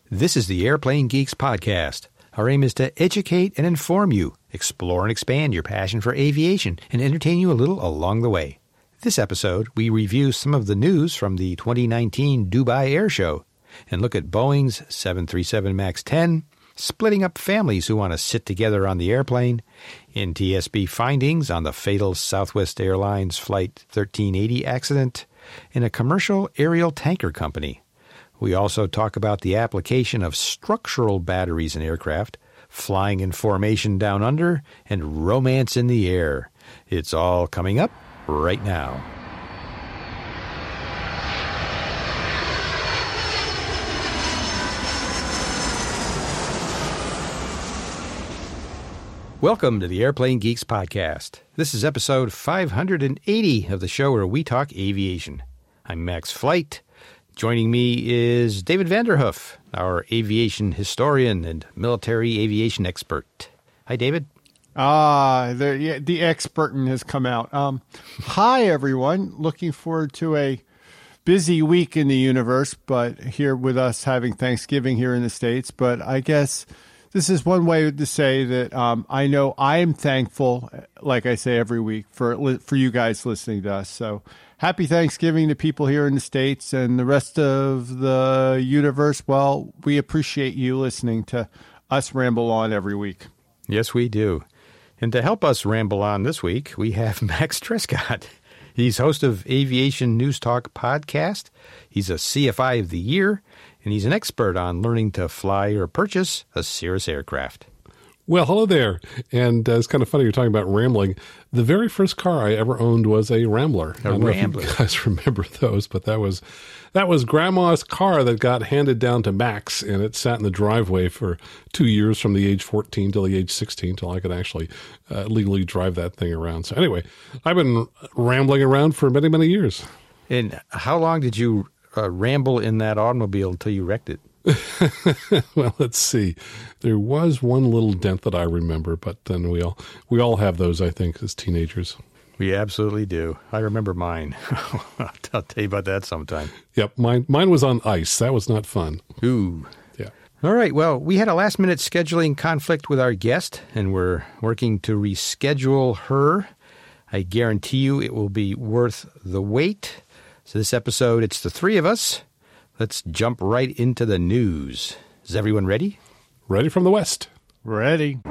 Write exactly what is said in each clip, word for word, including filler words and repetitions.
This is the Airplane Geeks podcast. Our aim is to educate and inform you, explore and expand your passion for aviation, and entertain you a little along the way. This episode, we review some of the news from the twenty nineteen Dubai Air Show and look at Boeing's seven thirty-seven MAX ten, splitting up families who want to sit together on the airplane, N T S B findings on the fatal Southwest Airlines Flight thirteen eighty accident, and a commercial aerial tanker company. We also talk about the application of structural batteries in aircraft, flying in formation down under, and romance in the air. It's all coming up right now. Welcome to the Airplane Geeks podcast. This is episode five hundred eighty of the show where we talk aviation. I'm Max Flight. Joining me is David Vanderhoof, our aviation historian and military aviation expert. Hi, David. Ah, the yeah, the expertin has come out. Um, hi, everyone. Looking forward to a busy week in the universe, but here with us having Thanksgiving here in the States. But I guess this is one way to say that um, I know I am thankful, like I say every week, for for you guys listening to us. So happy Thanksgiving to people here in the States and the rest of the universe. Well, we appreciate you listening to us ramble on every week. Yes, we do. And to help us ramble on this week, we have Max Trescott. He's host of Aviation News Talk podcast. He's a C F I of the Year, and he's an expert on learning to fly or purchase a Cirrus aircraft. Well, hello there. And uh, it's kind of funny you're talking about rambling. The very first car I ever owned was a Rambler. A I don't Rambler. know if you guys remember those, but that was that was Grandma's car that got handed down to Max, and it sat in the driveway for two years from the age fourteen till the age sixteen, till I could actually uh, legally drive that thing around. So anyway, I've been rambling around for many, many years. And how long did you uh, ramble in that automobile until you wrecked it? Well, let's see. There was one little dent that I remember, but then we all we all have those, I think, as teenagers. We absolutely do. I remember mine. I'll tell you about that sometime. Yep, mine mine was on ice. That was not fun. Ooh. Yeah. All right. Well, we had a last-minute scheduling conflict with our guest, and we're working to reschedule her. I guarantee you it will be worth the wait. So this episode, it's the three of us. Let's jump right into the news. Is everyone ready? Ready from the West. Ready.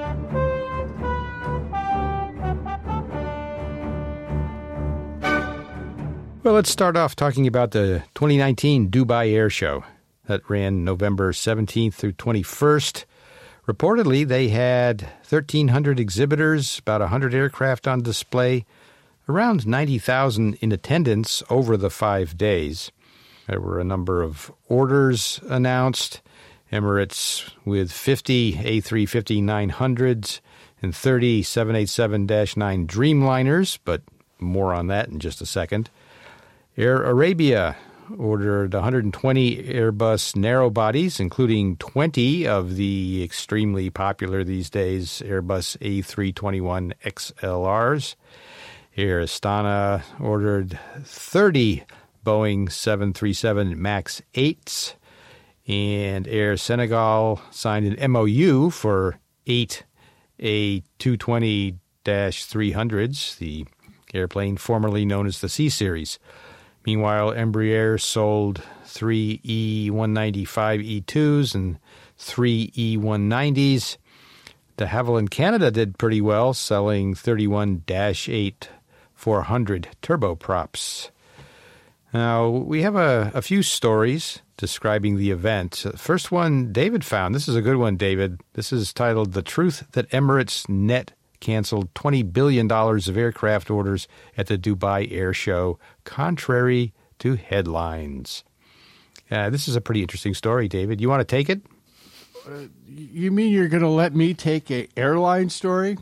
Well, let's start off talking about the twenty nineteen Dubai Air Show. That ran November seventeenth through twenty-first. Reportedly, they had thirteen hundred exhibitors, about one hundred aircraft on display, around ninety thousand in attendance over the five days. There were a number of orders announced. Emirates with fifty A three fifty nine hundreds and thirty seven eighty-seven dash nine Dreamliners, but more on that in just a second. Air Arabia ordered one hundred twenty Airbus narrow-bodies, including twenty of the extremely popular these days Airbus A three twenty-one X L Rs. Air Astana ordered thirty Boeing seven thirty-seven MAX eights, and Air Senegal signed an M O U for eight A two twenty dash three hundreds, the airplane formerly known as the C-Series. Meanwhile, Embraer sold three E one ninety-five E twos and three E one nineties. De Havilland Canada did pretty well, selling thirty-one dash eight four hundred turboprops. Now, we have a, a few stories describing the event. First one David found. This is a good one, David. This is titled, The Truth That Emirates Net Canceled twenty billion dollars of aircraft orders at the Dubai Air Show, contrary to headlines. Uh, this is a pretty interesting story, David. You want to take it? Uh, you mean you're going to let me take a airline story?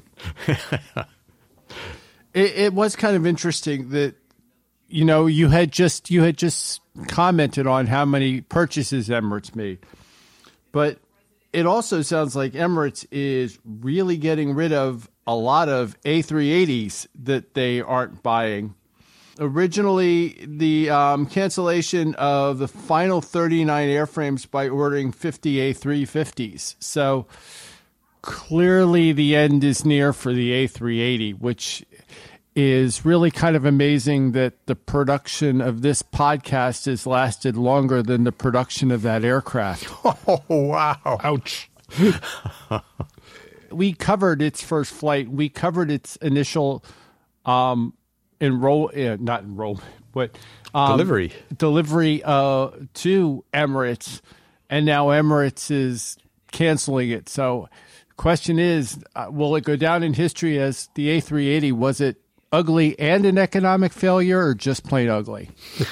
it, it was kind of interesting that, you know, you had just you had just commented on how many purchases Emirates made. But it also sounds like Emirates is really getting rid of a lot of A three eighties that they aren't buying. originally the um, cancellation of the final thirty-nine airframes by ordering fifty A three fifties. So clearly the end is near for the A three eighty, which is really kind of amazing that the production of this podcast has lasted longer than the production of that aircraft. Oh, wow. Ouch. We covered its first flight. We covered its initial um, enroll, uh, not enrollment, but um, Delivery. Delivery uh, to Emirates, and now Emirates is canceling it. So, question is, uh, will it go down in history as the A three eighty? Was it ugly and an economic failure, or just plain ugly?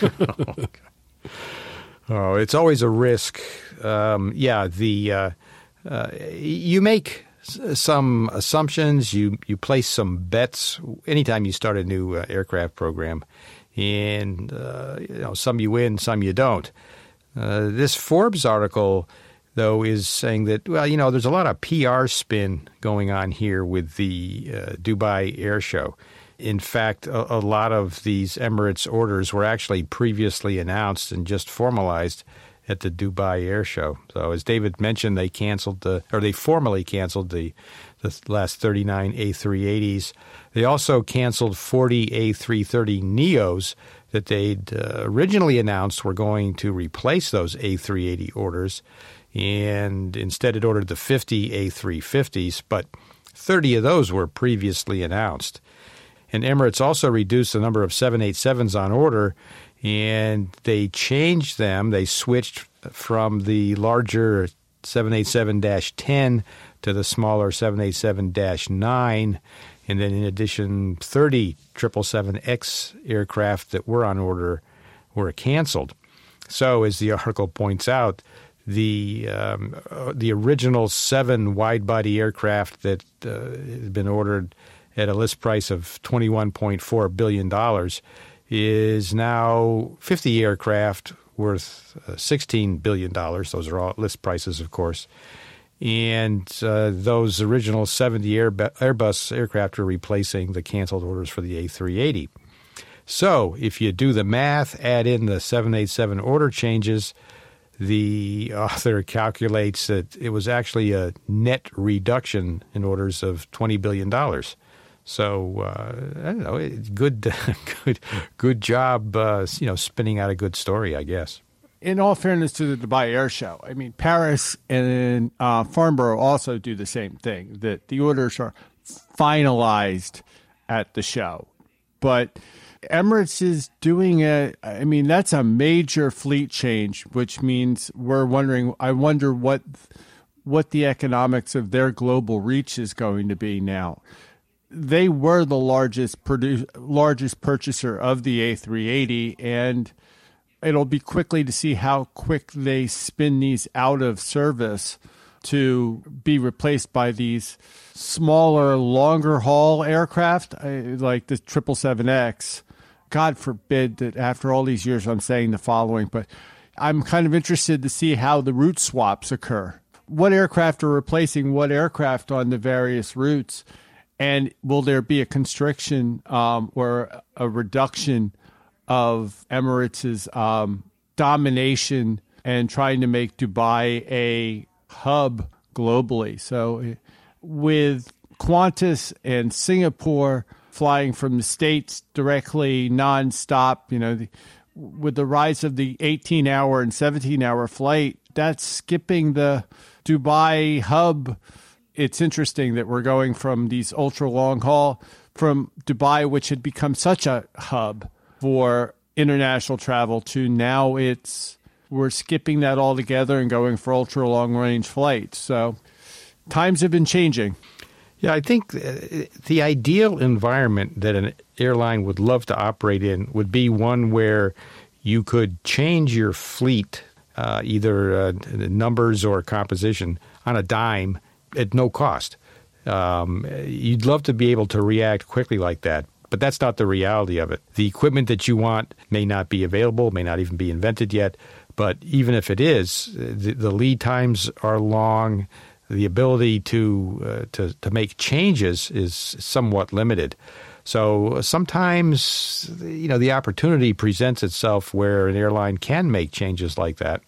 Oh, it's always a risk. Um, yeah, the uh, uh, you make some assumptions, you you place some bets anytime you start a new uh, aircraft program, and uh, you know, some you win, some you don't. Uh, this Forbes article, though, is saying that, well, you know, there's a lot of P R spin going on here with the uh, Dubai Air Show. In fact, a, a lot of these Emirates orders were actually previously announced and just formalized at the Dubai Air Show. So as David mentioned, they canceled the, or they formally canceled the, the last thirty-nine A three eighties. They also canceled forty A three thirty neos that they'd uh, originally announced were going to replace those A three eighty orders. And instead it ordered the fifty A three fifties, but thirty of those were previously announced. And Emirates also reduced the number of seven eighty-sevens on order, and they changed them. They switched from the larger seven eighty-seven dash ten to the smaller seven eighty-seven dash nine. And then in addition, thirty triple seven X aircraft that were on order were canceled. So as the article points out, the um, uh, the original seven wide-body aircraft that uh, had been ordered at a list price of twenty-one point four billion dollars is now fifty aircraft worth uh, sixteen billion dollars. Those are all list prices, of course. And uh, those original seventy Air- Airbus aircraft are replacing the canceled orders for the A three eighty. So if you do the math, add in the seven eighty-seven order changes, the author calculates that it was actually a net reduction in orders of twenty billion dollars. So uh, I don't know, good, good, good job, uh, you know, spinning out a good story, I guess. In all fairness to the Dubai Air Show, I mean, Paris and uh, Farnborough also do the same thing, that the orders are finalized at the show. But Emirates is doing a, I mean, that's a major fleet change, which means we're wondering, I wonder what what the economics of their global reach is going to be now. They were the largest produ- largest purchaser of the A three eighty, and it'll be quickly to see how quick they spin these out of service to be replaced by these smaller, longer haul aircraft like the triple seven X. God forbid that after all these years I'm saying the following, but I'm kind of interested to see how the route swaps occur. What aircraft are replacing what aircraft on the various routes? And will there be a constriction um, or a reduction of Emirates' um, domination and trying to make Dubai a hub globally? So with Qantas and Singapore flying from the States directly nonstop, you know, the, with the rise of the eighteen-hour and seventeen-hour flight, that's skipping the Dubai hub. It's interesting that we're going from these ultra long haul from Dubai, which had become such a hub for international travel, to now it's we're skipping that altogether and going for ultra long range flights. So times have been changing. Yeah, I think the ideal environment that an airline would love to operate in would be one where you could change your fleet, uh, either uh, numbers or composition, on a dime at no cost. Um, you'd love to be able to react quickly like that, but that's not the reality of it. The equipment that you want may not be available, may not even be invented yet, but even if it is, the, the lead times are long. The ability to, uh, to to make changes is somewhat limited. So sometimes, you know, the opportunity presents itself where an airline can make changes like that.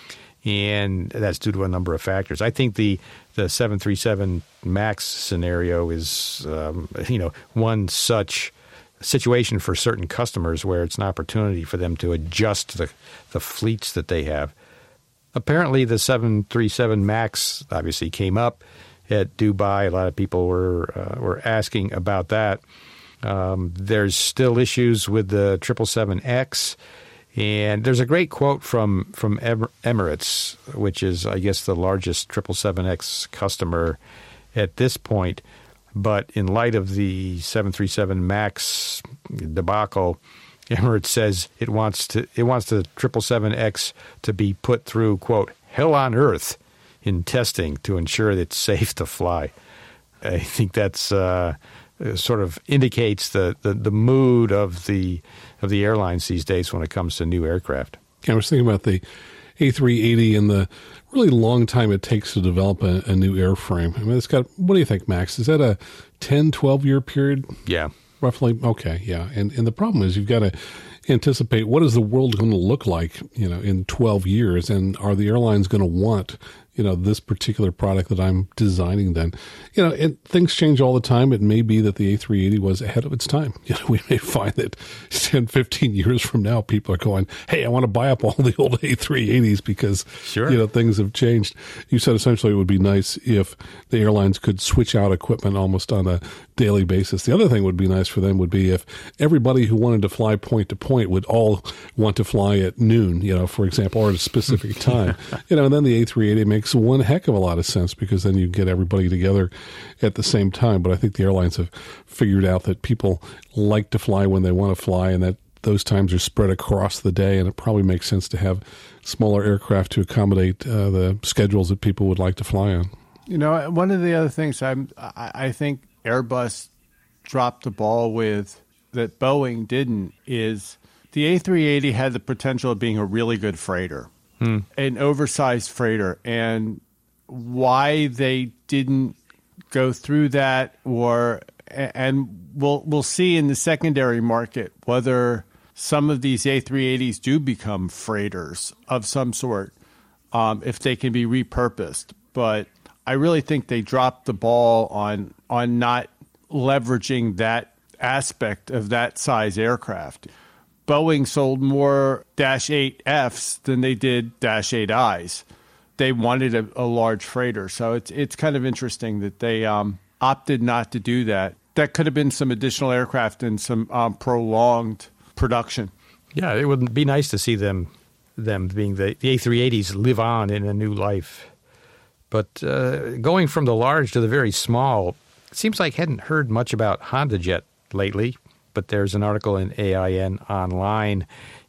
And that's due to a number of factors. I think the, the seven thirty-seven MAX scenario is, um, you know, one such situation for certain customers where it's an opportunity for them to adjust the, the fleets that they have. Apparently, the seven thirty-seven MAX obviously came up at Dubai. A lot of people were uh, were asking about that. Um, there's still issues with the triple seven X. And there's a great quote from, from Emirates, which is, I guess, the largest triple seven X customer at this point. But in light of the seven thirty-seven MAX debacle, Emirates says it wants to it wants the triple seven X to be put through, quote, hell on earth in testing to ensure that it's safe to fly. I think that's uh, sort of indicates the, the, the mood of the of the airlines these days when it comes to new aircraft. I was thinking about the A three eighty and the really long time it takes to develop a, a new airframe. I mean, it's got, what do you think, Max? Is that a ten, twelve-year period? Yeah. Roughly? Okay, yeah. And and the problem is you've got to anticipate what is the world going to look like, you know, in twelve years, and are the airlines going to want, you know, this particular product that I'm designing then? You know, and things change all the time. It may be that the A three eighty was ahead of its time. You know, we may find that ten, fifteen years from now, people are going, hey, I want to buy up all the old A three eighties because, sure, you know, things have changed. You said essentially it would be nice if the airlines could switch out equipment almost on a daily basis. The other thing would be nice for them would be if everybody who wanted to fly point to point would all want to fly at noon, you know, for example, or at a specific time. You know, and then the A three eighty makes one heck of a lot of sense because then you get everybody together at the same time. But I think the airlines have figured out that people like to fly when they want to fly, and that those times are spread across the day, and it probably makes sense to have smaller aircraft to accommodate uh, the schedules that people would like to fly on. You know, one of the other things I'm, I, I think Airbus dropped the ball with that Boeing didn't is the A three eighty had the potential of being a really good freighter, hmm. an oversized freighter, and why they didn't go through that, or and we'll we'll see in the secondary market whether some of these A three eighties do become freighters of some sort, um, if they can be repurposed. But I really think they dropped the ball on on not leveraging that aspect of that size aircraft. Boeing sold more Dash eight Fs than they did Dash eight Is. They wanted a, a large freighter. So it's it's kind of interesting that they um, opted not to do that. That could have been some additional aircraft and some um, prolonged production. Yeah, it would be nice to see them them being the, the A three eighties live on in a new life. But uh, going from the large to the very small, it seems like I hadn't heard much about HondaJet lately. But there's an article in A I N Online,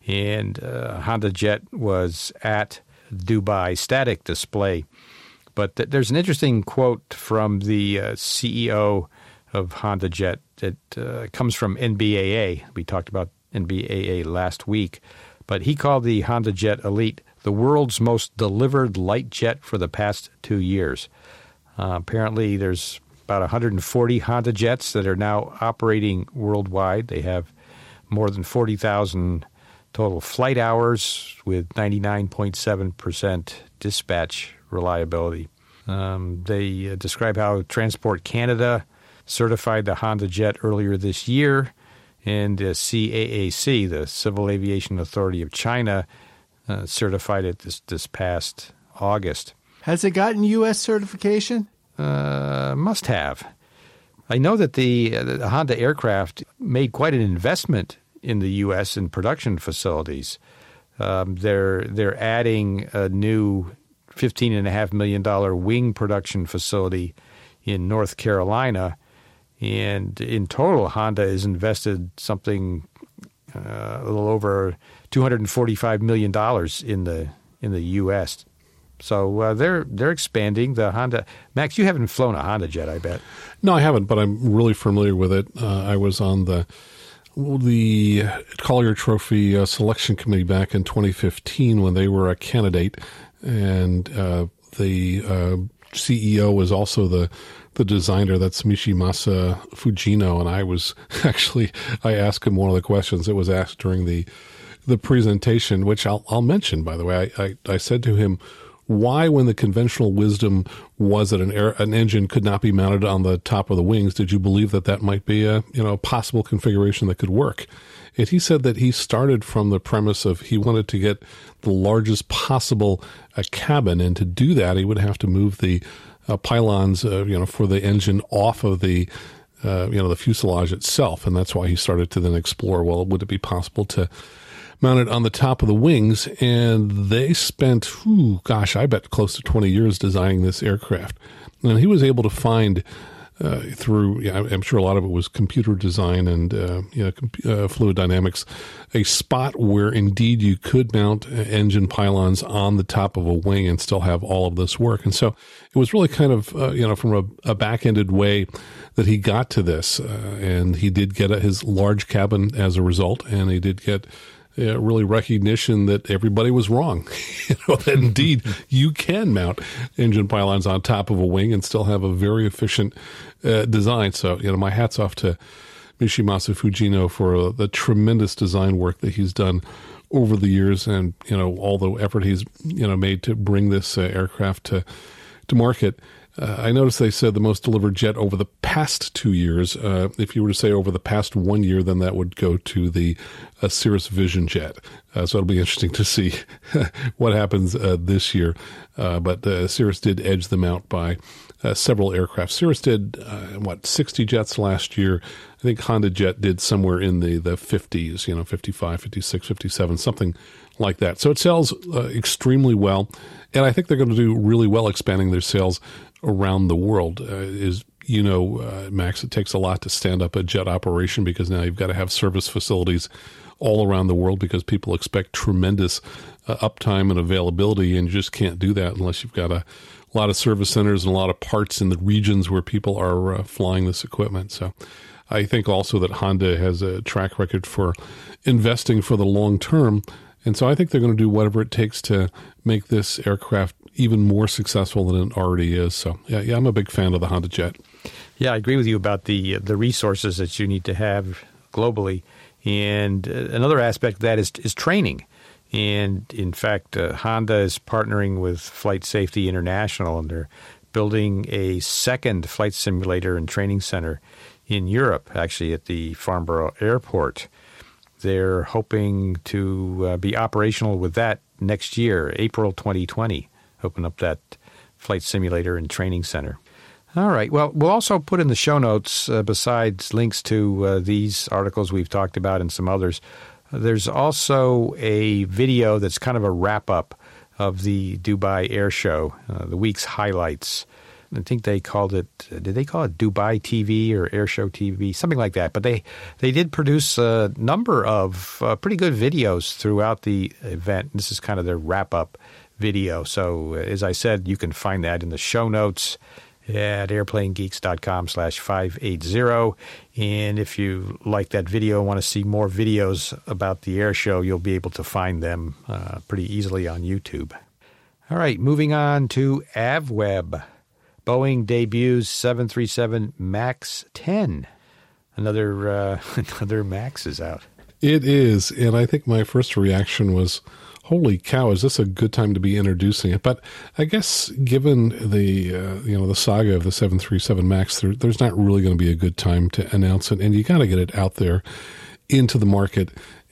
and uh, HondaJet was at Dubai Static Display. But th- there's an interesting quote from the uh, C E O of HondaJet that uh, comes from N B A A. We talked about N B A A last week. But he called the HondaJet Elite the world's most delivered light jet for the past two years. Uh, apparently, there's about one hundred forty Honda jets that are now operating worldwide. They have more than forty thousand total flight hours with ninety-nine point seven percent dispatch reliability. Um, they uh, describe how Transport Canada certified the Honda jet earlier this year, and uh, C A A C, the Civil Aviation Authority of China, uh, certified it this, this past August. Has it gotten U S certification? Uh, must have. I know that the, uh, the Honda aircraft made quite an investment in the U S in production facilities. Um, they're they're adding a new fifteen and a half million dollar wing production facility in North Carolina, and in total, Honda has invested something uh, a little over two hundred and forty five million dollars in the in the U S. So uh, they're they're expanding the Honda. Max, you haven't flown a Honda jet, I bet. No, I haven't, but I'm really familiar with it. Uh, I was on the the Collier Trophy uh, selection committee back in twenty fifteen when they were a candidate, and uh, the uh, C E O was also the the designer. That's Mishimasa Fujino, and I was actually I asked him one of the questions that was asked during the the presentation, which I'll I'll mention, by the way. I, I, I said to him, why, when the conventional wisdom was that an air, an engine could not be mounted on the top of the wings, did you believe that that might be a you know possible configuration that could work? And he said that he started from the premise of he wanted to get the largest possible uh, cabin, and to do that, he would have to move the uh, pylons, uh, you know, for the engine off of the, uh, you know, the fuselage itself, and that's why he started to then explore. Well, would it be possible to mount it on the top of the wings? And they spent, whew, gosh, I bet close to twenty years designing this aircraft, and he was able to find. Uh, through, yeah, I'm sure a lot of it was computer design and uh, you know, comp- uh, fluid dynamics, a spot where indeed you could mount engine pylons on the top of a wing and still have all of this work. And so it was really kind of, uh, you know, from a, a back-ended way that he got to this. Uh, and he did get a, his large cabin as a result, and he did get Uh, really recognition that everybody was wrong. You know, that indeed you can mount engine pylons on top of a wing and still have a very efficient uh, design. So, you know, my hat's off to Mishimasa Fujino for uh, the tremendous design work that he's done over the years, and, you know, all the effort he's, you know, made to bring this uh, aircraft to, to market. Uh, I noticed they said the most delivered jet over the past two years. Uh, if you were to say over the past one year, then that would go to the uh, Cirrus Vision jet. Uh, so it'll be interesting to see what happens uh, this year. Uh, but uh, Cirrus did edge them out by uh, several aircraft. Cirrus did, uh, what, sixty jets last year. I think Honda Jet did somewhere in the, the fifties, you know, fifty-five, fifty-six, fifty-seven, something like that. So it sells uh, extremely well. And I think they're going to do really well expanding their sales around the world. Uh, is you know, uh, Max, it takes a lot to stand up a jet operation, because now you've got to have service facilities all around the world, because people expect tremendous uh, uptime and availability, and you just can't do that unless you've got a lot of service centers and a lot of parts in the regions where people are uh, flying this equipment. So I think also that Honda has a track record for investing for the long term. And so I think they're going to do whatever it takes to make this aircraft even more successful than it already is. So, yeah, yeah, I'm a big fan of the Honda Jet. Yeah, I agree with you about the the resources that you need to have globally. And another aspect of that is, is training. And, in fact, uh, Honda is partnering with Flight Safety International, and they're building a second flight simulator and training center in Europe, actually at the Farnborough Airport. They're hoping to uh, be operational with that next year, April twenty twenty, open up that flight simulator and training center. All right. Well, we'll also put in the show notes, uh, besides links to uh, these articles we've talked about and some others, uh, there's also a video that's kind of a wrap-up of the Dubai Air Show, uh, the week's highlights. I think they called it, did they call it Dubai T V or Air Show T V? Something like that. But they, they did produce a number of uh, pretty good videos throughout the event. This is kind of their wrap-up video. So, as I said, you can find that in the show notes at airplanegeeks.com slash 580. And if you like that video and want to see more videos about the air show, you'll be able to find them uh, pretty easily on YouTube. All right, moving on to AvWeb. Boeing debuts seven thirty-seven MAX ten. Another uh, another MAX is out. It is, and I think my first reaction was, holy cow, is this a good time to be introducing it? But I guess given the uh, you know the saga of the seven thirty-seven MAX, there, there's not really going to be a good time to announce it, and you got to get it out there into the market.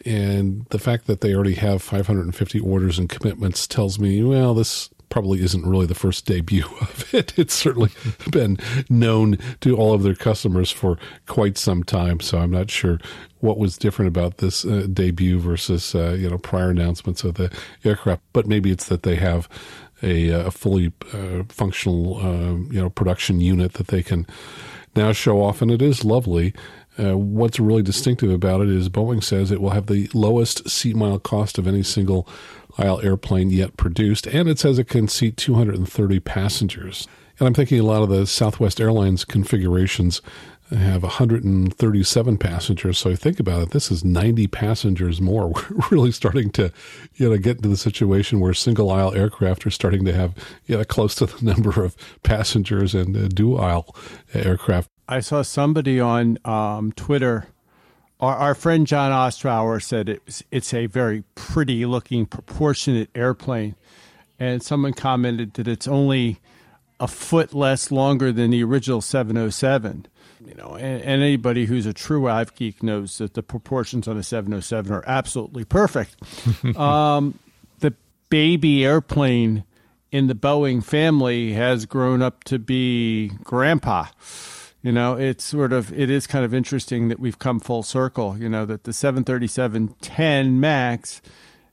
And the fact that they already have five hundred fifty orders and commitments tells me, well, this probably isn't really the first debut of it. It's certainly been known to all of their customers for quite some time. So I'm not sure what was different about this uh, debut versus, uh, you know, prior announcements of the aircraft. But maybe it's that they have a, a fully uh, functional, uh, you know, production unit that they can now show off. And it is lovely. Uh, what's really distinctive about it is Boeing says it will have the lowest seat mile cost of any single aisle airplane yet produced, and it says it can seat two hundred thirty passengers. And I'm thinking a lot of the Southwest Airlines configurations have one hundred thirty-seven passengers. So you think about it, this is ninety passengers more. We're really starting to, you know, get into the situation where single aisle aircraft are starting to have, you know, close to the number of passengers and uh, dual aisle aircraft. I saw somebody on um, Twitter. Our, our friend John Ostrower said it's it's a very pretty looking, proportionate airplane, and someone commented that it's only a foot less longer than the original seven oh seven. You know, and, and anybody who's a true av geek knows that the proportions on a seven oh seven are absolutely perfect. um, the baby airplane in the Boeing family has grown up to be grandpa. You know, it's sort of, it is kind of interesting that we've come full circle, you know, that the seven thirty-seven ten MAX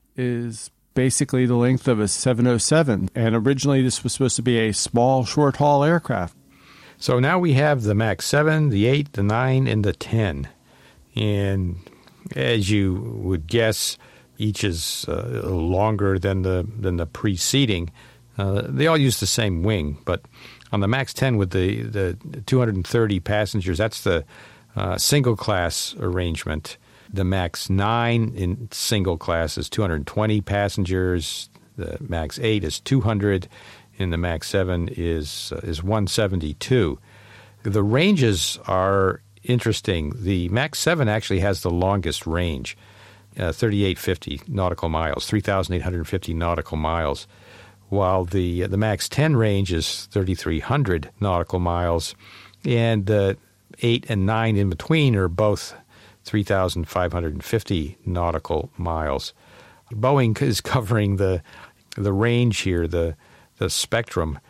is basically the length of a seven oh seven. And originally this was supposed to be a small short haul aircraft. So now we have the MAX seven, the eight, the nine, and the ten. And as you would guess, each is uh, longer than the than the preceding. Uh, they all use the same wing, but on the MAX ten with the, the two hundred thirty passengers, that's the uh, single class arrangement. The MAX nine in single class is two hundred twenty passengers. The MAX eight is two hundred. And the MAX seven is uh, is one seventy-two. The ranges are interesting. The MAX seven actually has the longest range, uh, thirty-eight fifty nautical miles, three thousand eight hundred fifty nautical miles, while the the MAX ten range is thirty-three hundred nautical miles, and the eight and nine in between are both three thousand five hundred fifty nautical miles. Boeing is covering the the range here, the the spectrum,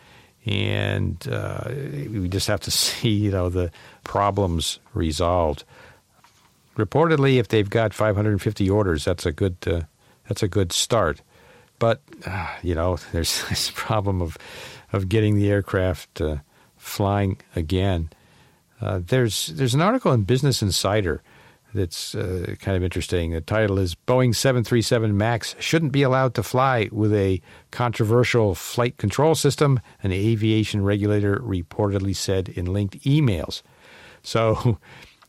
and uh, we just have to see, you know, the problems resolved. Reportedly, if they've got five hundred fifty orders, that's a good uh, that's a good start. But uh, you know, there's this problem of of getting the aircraft uh, flying again. Uh, there's there's an article in Business Insider that's uh, kind of interesting. The title is Boeing seven thirty-seven MAX shouldn't be allowed to fly with a controversial flight control system, an aviation regulator reportedly said in linked emails. So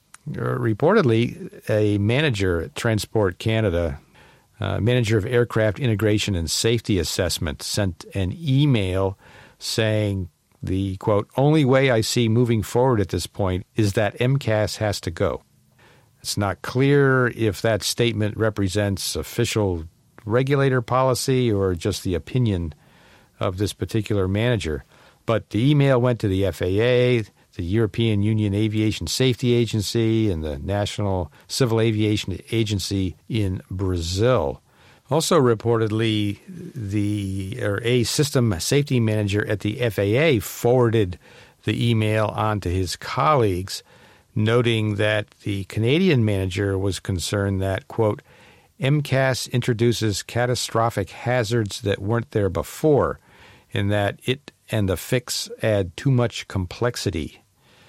reportedly, a manager at Transport Canada, uh, manager of aircraft integration and safety assessment, sent an email saying the, quote, only way I see moving forward at this point is that M C A S has to go. It's not clear if that statement represents official regulator policy or just the opinion of this particular manager. But the email went to the F A A, the European Union Aviation Safety Agency, and the National Civil Aviation Agency in Brazil. Also reportedly, the or a system safety manager at the F A A forwarded the email on to his colleagues, noting that the Canadian manager was concerned that, quote, M C A S introduces catastrophic hazards that weren't there before, and that it and the fix add too much complexity.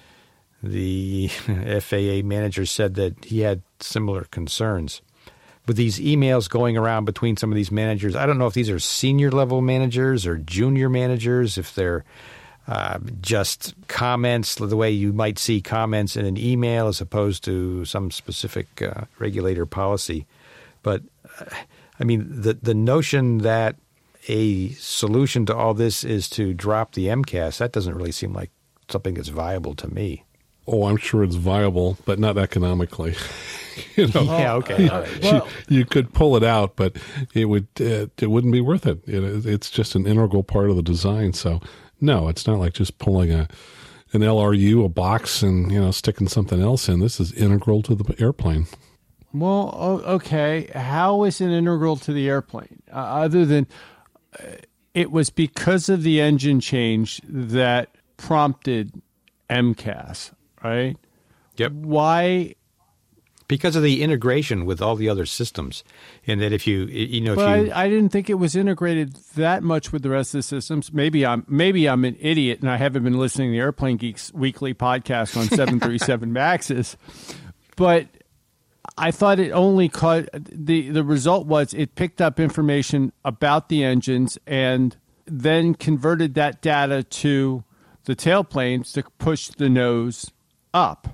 The F A A manager said that he had similar concerns. With these emails going around between some of these managers, I don't know if these are senior-level managers or junior managers, if they're Uh, just comments, the way you might see comments in an email as opposed to some specific uh, regulator policy. But, uh, I mean, the the notion that a solution to all this is to drop the M C A S, that doesn't really seem like something that's viable to me. Oh, I'm sure it's viable, but not economically. You know, yeah, okay. You, well, you, you could pull it out, but it would uh, it wouldn't be worth it. it. It's just an integral part of the design. So, no, it's not like just pulling a an L R U, a box, and you know sticking something else in. This is integral to the airplane. Well, okay. How is it integral to the airplane? Uh, other than uh, it was because of the engine change that prompted M C A S, right? Yep. Why? Because of the integration with all the other systems, and that if you, you know, if but you, I, I didn't think it was integrated that much with the rest of the systems. Maybe I'm maybe I'm an idiot, and I haven't been listening to the Airplane Geeks weekly podcast on seven thirty-seven Maxes. But I thought it only caught the the result was it picked up information about the engines and then converted that data to the tailplanes to push the nose up.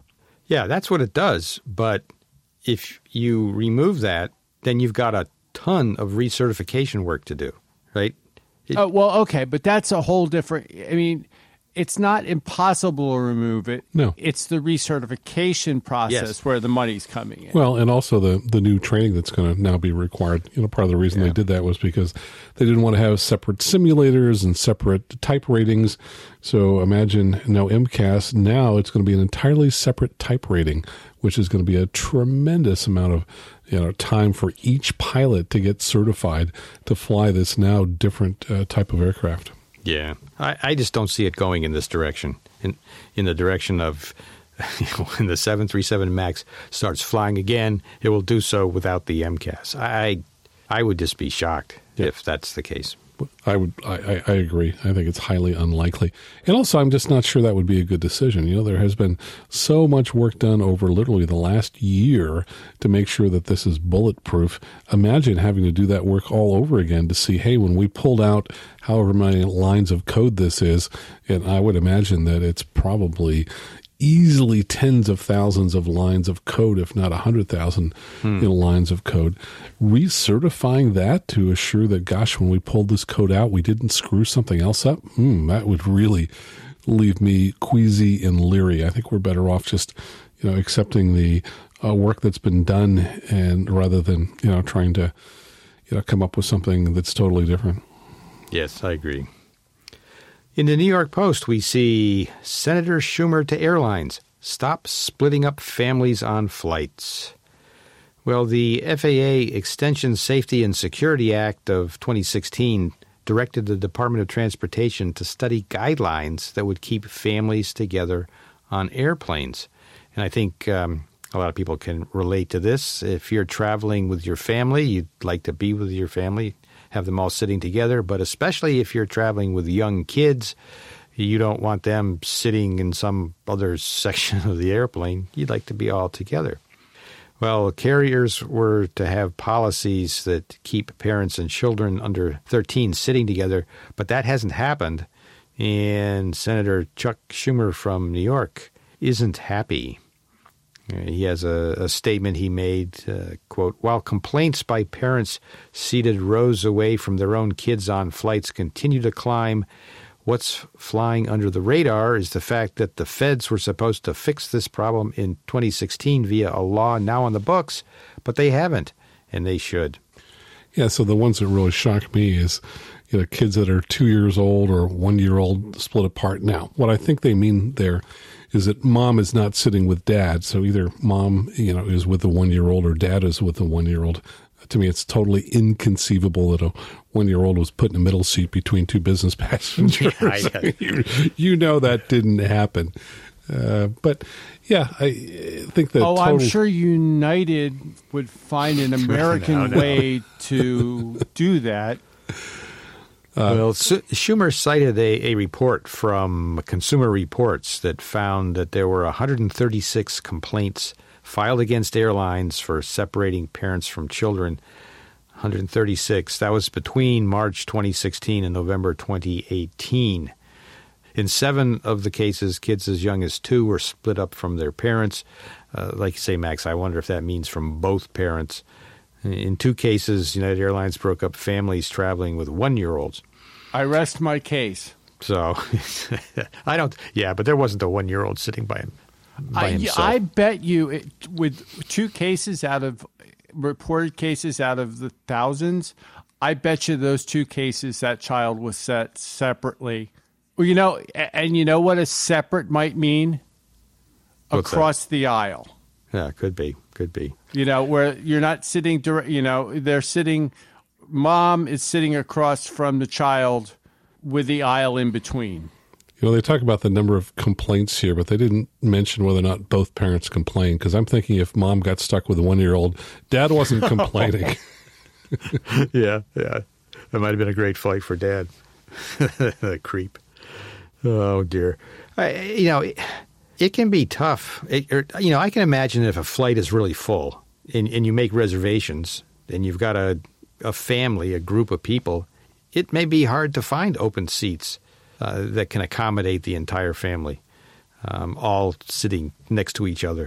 Yeah, that's what it does. But if you remove that, then you've got a ton of recertification work to do, right? It, oh, well, okay, but that's a whole different, I mean, it's not impossible to remove it. No. It's the recertification process Yes. where the money's coming in. Well, and also the, the new training that's going to now be required. You know, part of the reason Yeah. they did that was because they didn't want to have separate simulators and separate type ratings. So imagine now MCAS, now it's going to be an entirely separate type rating, which is going to be a tremendous amount of you know time for each pilot to get certified to fly this now different uh, type of aircraft. Yeah, I, I just don't see it going in this direction, in in the direction of you know, when the seven thirty-seven MAX starts flying again, it will do so without the MCAS. I I would just be shocked Yeah. if that's the case. I would, I, I I agree. I think it's highly unlikely. And also, I'm just not sure that would be a good decision. You know, there has been so much work done over literally the last year to make sure that this is bulletproof. Imagine having to do that work all over again to see, hey, when we pulled out however many lines of code this is, and I would imagine that it's probably easily tens of thousands of lines of code, if not a hundred thousand Hmm. you know, lines of code. Recertifying that to assure that, gosh, when we pulled this code out, we didn't screw something else up. Hmm, that would really leave me queasy and leery. I think we're better off just, you know, accepting the uh, work that's been done, and rather than you know trying to, you know, come up with something that's totally different. Yes, I agree. In the New York Post, we see Senator Schumer to airlines, stop splitting up families on flights. Well, the F A A Extension Safety and Security Act of twenty sixteen directed the Department of Transportation to study guidelines that would keep families together on airplanes. And I think um, a lot of people can relate to this. If you're traveling with your family, you'd like to be with your family, have them all sitting together, but especially if you're traveling with young kids, you don't want them sitting in some other section of the airplane. You'd like to be all together. Well, carriers were to have policies that keep parents and children under thirteen sitting together, but that hasn't happened. And Senator Chuck Schumer from New York isn't happy. He has a, a statement he made, uh, quote, while complaints by parents seated rows away from their own kids on flights continue to climb, what's flying under the radar is the fact that the feds were supposed to fix this problem in twenty sixteen via a law now on the books, but they haven't, and they should. Yeah, so the ones that really shock me is, you know, kids that are two years old or one year old split apart. Now, what I think they mean there is that mom is not sitting with dad. So either mom, you know, is with the one-year-old or dad is with the one-year-old. To me, it's totally inconceivable that a one-year-old was put in the middle seat between two business passengers. Yeah, you, you know that didn't happen. Uh, but, yeah, I think that Oh, total, I'm sure United would find an American No, no. way to do that. Well, Su- Schumer cited a, a report from Consumer Reports that found that there were one hundred thirty-six complaints filed against airlines for separating parents from children. one hundred thirty-six. That was between March twenty sixteen and November twenty eighteen. In seven of the cases, kids as young as two were split up from their parents. Uh, like you say, Max, I wonder if that means from both parents. In two cases, United Airlines broke up families traveling with one-year-olds. I rest my case. So, I don't, yeah, but there wasn't a one-year-old sitting by him. By I, himself. I bet you, it, with two cases out of, reported cases out of the thousands, I bet you those two cases, that child was set separately. Well, you know, and you know what a separate might mean? What's Across the aisle. Yeah, could be, could be. You know, where you're not sitting direct, you know, they're sitting, mom is sitting across from the child with the aisle in between. You know, they talk about the number of complaints here, but they didn't mention whether or not both parents complained. Because I'm thinking if mom got stuck with a one-year-old, dad wasn't complaining. Yeah, yeah. That might have been a great fight for Dad. The creep. Oh, dear. I, you know, it, it can be tough. It, or, you know, I can imagine if a flight is really full and, and you make reservations and you've got a, a family, a group of people, it may be hard to find open seats uh, that can accommodate the entire family, um, all sitting next to each other.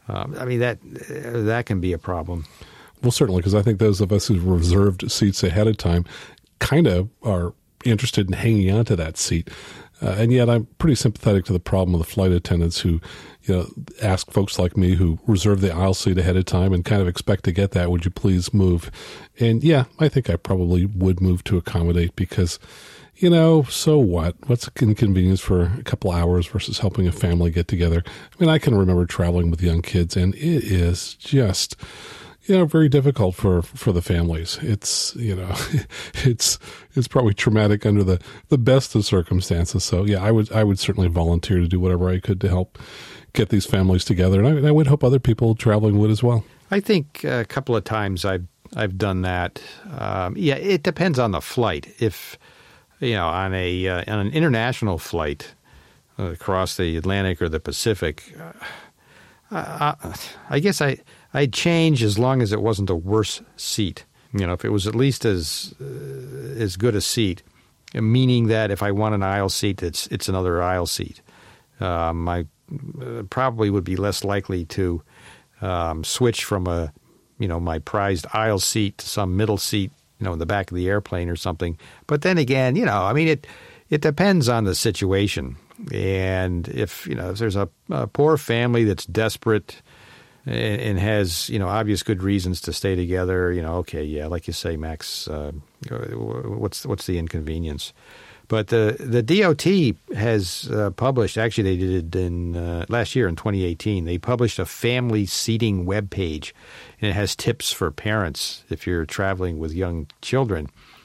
Um, I mean, that that can be a problem. Well, certainly, because I think those of us who've reserved seats ahead of time kind of are interested in hanging on to that seat. Uh, and yet I'm pretty sympathetic to the problem of the flight attendants who, you know, ask folks like me who reserve the aisle seat ahead of time and kind of expect to get that. Would you please move? And yeah, I think I probably would move to accommodate because, you know, so what? What's an inconvenience for a couple hours versus helping a family get together? I mean, I can remember traveling with young kids, and it is just, you know, very difficult for, for the families. It's, you know, it's it's probably traumatic under the, the best of circumstances. So yeah, I would I would certainly volunteer to do whatever I could to help get these families together, and I, and I would hope other people traveling would as well. I think a couple of times I've I've done that. Um, yeah, it depends on the flight. If you know, on a uh, on an international flight uh, across the Atlantic or the Pacific, uh, I, I guess I I'd change as long as it wasn't a worse seat. You know, if it was at least as uh, as good a seat, meaning that if I want an aisle seat, it's it's another aisle seat. Um, I uh, probably would be less likely to um, switch from a you know my prized aisle seat to some middle seat, you know, in the back of the airplane or something. But then again, you know, I mean, it it depends on the situation. And if, you know, if there's a, a poor family that's desperate and, and has, you know, obvious good reasons to stay together, you know, okay, yeah, like you say, Max, uh, what's what's the inconvenience? But the the D O T has uh, published, actually they did it in uh, last year in twenty eighteen, they published a family seating webpage, and it has tips for parents if you're traveling with young children.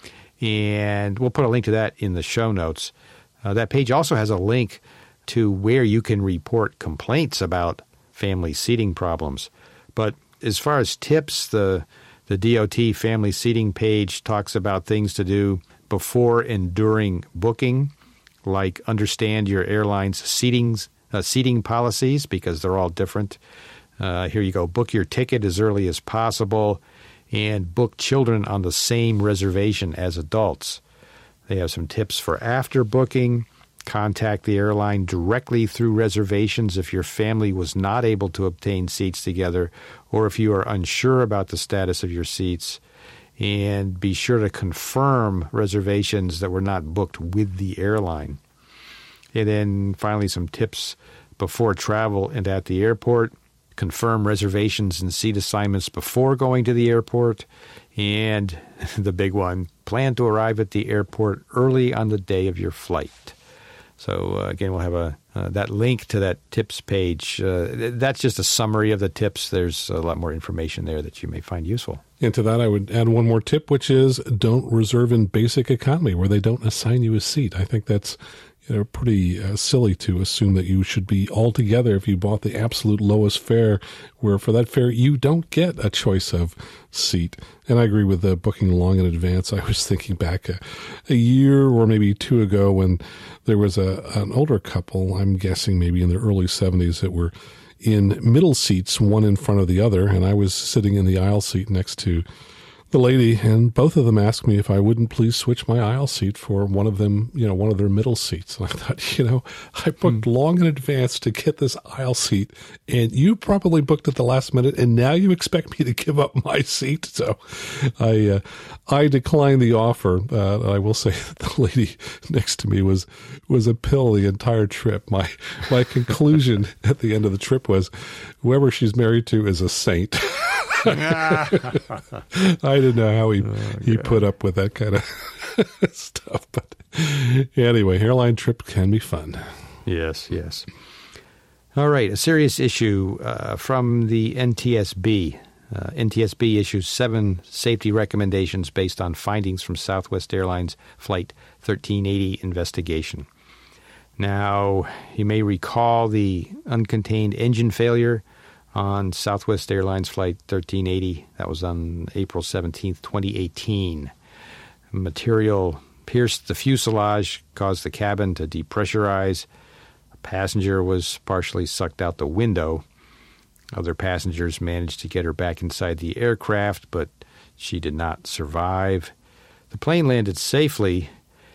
And we'll put a link to that in the show notes. Uh, that page also has a link to where you can report complaints about family seating problems. But as far as tips, the the D O T family seating page talks about things to do before and during booking, like understand your airline's seatings, uh, seating policies, because they're all different. Uh, here you go. Book your ticket as early as possible and book children on the same reservation as adults. They have some tips for after booking. Contact the airline directly through reservations if your family was not able to obtain seats together or if you are unsure about the status of your seats. And be sure to confirm reservations that were not booked with the airline. And then finally, some tips before travel and at the airport. Confirm reservations and seat assignments before going to the airport. And the big one, plan to arrive at the airport early on the day of your flight. So, uh, again, we'll have a uh, that link to that tips page. Uh, that's just a summary of the tips. There's a lot more information there that you may find useful. And to that, I would add one more tip, which is don't reserve in basic economy where they don't assign you a seat. I think that's you know, pretty uh, silly to assume that you should be all together if you bought the absolute lowest fare, where for that fare you don't get a choice of seat. And I agree with the booking long in advance. I was thinking back a, a year or maybe two ago when there was a an older couple, I'm guessing maybe in their early seventies, that were in middle seats, one in front of the other, and I was sitting in the aisle seat next to the lady, and both of them asked me if I wouldn't please switch my aisle seat for one of them, you know, one of their middle seats. And I thought, you know, I booked mm. long in advance to get this aisle seat, and you probably booked at the last minute, and now you expect me to give up my seat. So I uh, I declined the offer. Uh, I will say that the lady next to me was was a pill the entire trip. My my conclusion at the end of the trip was, whoever she's married to is a saint. I didn't know how he oh, he put up with that kind of stuff. But anyway, airline trip can be fun. Yes, yes. All right, a serious issue uh, from the N T S B. Uh, N T S B issues seven safety recommendations based on findings from Southwest Airlines Flight thirteen eighty investigation. Now, you may recall the uncontained engine failure on Southwest Airlines Flight thirteen eighty. That was on April seventeenth, twenty eighteen. Material pierced the fuselage, caused the cabin to depressurize. A passenger was partially sucked out the window. Other passengers managed to get her back inside the aircraft, but she did not survive. The plane landed safely,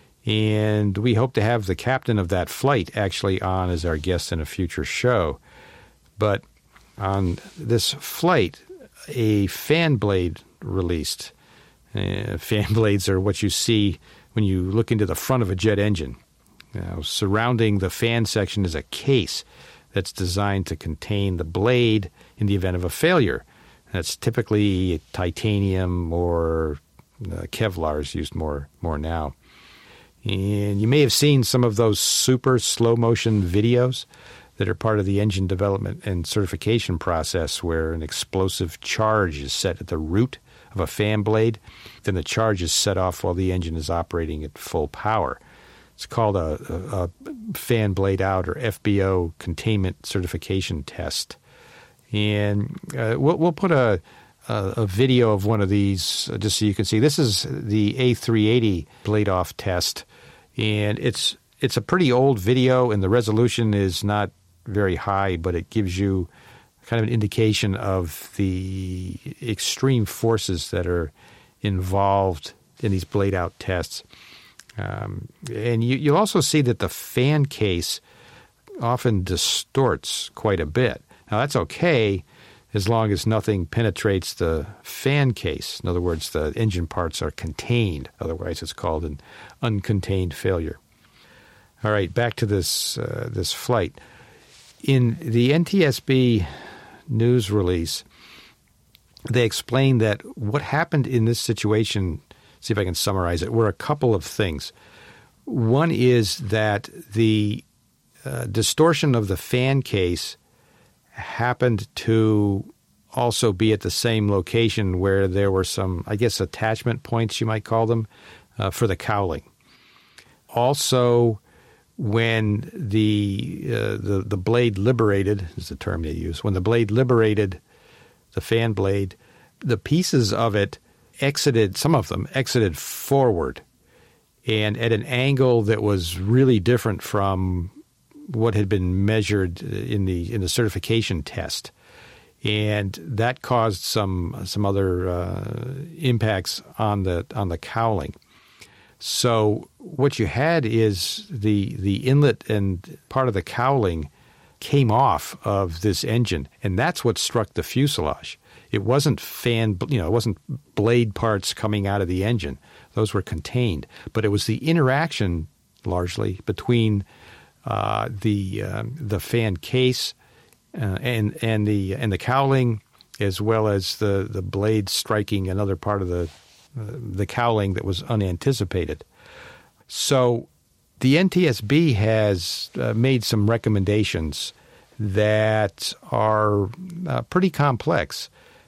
and we hope to have the captain of that flight actually on as our guest in a future show. But on this flight, a fan blade released. Uh, fan blades are what you see when you look into the front of a jet engine. Now, surrounding the fan section is a case that's designed to contain the blade in the event of a failure. That's typically titanium or uh, Kevlar is used more more now. And you may have seen some of those super slow-motion videos that are part of the engine development and certification process where an explosive charge is set at the root of a fan blade. Then the charge is set off while the engine is operating at full power. It's called a, a, a fan blade out or F B O containment certification test. And uh, we'll, we'll put a, a, a video of one of these uh, just so you can see. This is the A three eighty blade off test. And it's it's a pretty old video, and the resolution is not very high, but it gives you kind of an indication of the extreme forces that are involved in these blade out tests. Um, and you, you'll also see that the fan case often distorts quite a bit. Now, that's okay as long as nothing penetrates the fan case. In other words, the engine parts are contained. Otherwise, it's called an uncontained failure. All right, back to this uh, this flight. In the N T S B news release, they explained that what happened in this situation, see if I can summarize it, were a couple of things. One is that the uh, distortion of the fan case happened to also be at the same location where there were some, I guess, attachment points, you might call them, uh, for the cowling. Also, when the, uh, the the blade liberated, is the term they use, when the blade liberated the fan blade, the pieces of it exited, some of them exited forward and at an angle that was really different from what had been measured in the in the certification test. And that caused some some other uh, impacts on the on the cowling. So what you had is the the inlet and part of the cowling came off of this engine, and that's what struck the fuselage. It wasn't fan, you know, it wasn't blade parts coming out of the engine; those were contained. But it was the interaction, largely, between uh, the uh, the fan case uh, and and the and the cowling, as well as the the blade striking another part of the uh, the cowling that was unanticipated. So the N T S B has uh, made some recommendations that are uh, pretty complex.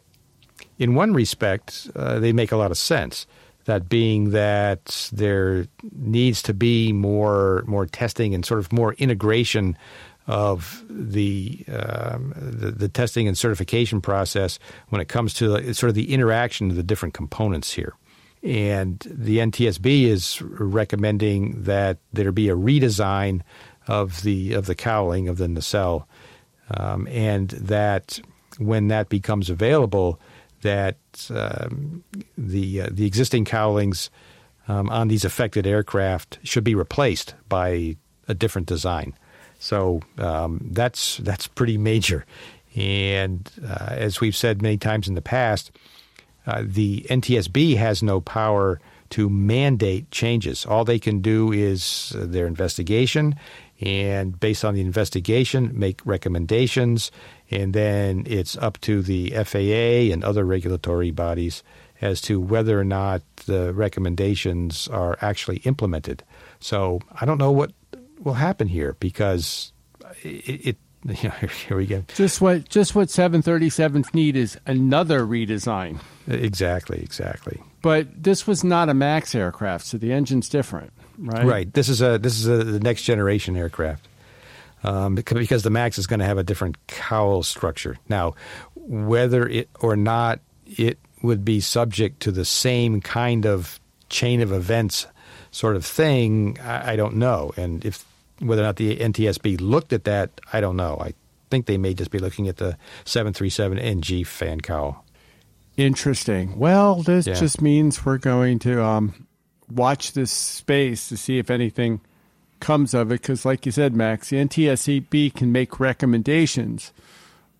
In one respect, uh, they make a lot of sense, that being that there needs to be more more testing and sort of more integration of the, um, the the testing and certification process when it comes to the, sort of the interaction of the different components here. And the N T S B is recommending that there be a redesign of the of the cowling of the nacelle, um, and that when that becomes available, that um, the uh, the existing cowlings um, on these affected aircraft should be replaced by a different design. So um, that's that's pretty major. And uh, as we've said many times in the past, uh, the N T S B has no power to mandate changes. All they can do is uh, their investigation, and based on the investigation, make recommendations. And then it's up to the F A A and other regulatory bodies as to whether or not the recommendations are actually implemented. So I don't know what will happen here, because it, it you know, here we go. Just what just what seven thirty-sevens need is another redesign. Exactly, exactly. But this was not a MAX aircraft, so the engine's different, right? Right. This is a this is a the next generation aircraft. Um, because the MAX is going to have a different cowl structure. Now, whether it or not it would be subject to the same kind of chain of events sort of thing, I, I don't know. And if whether or not the N T S B looked at that, I don't know. I think they may just be looking at the seven thirty-seven N G fan cowl. Interesting. Well, this Yeah. just means we're going to um, watch this space to see if anything comes of it, because like you said, Max, the N T S B can make recommendations,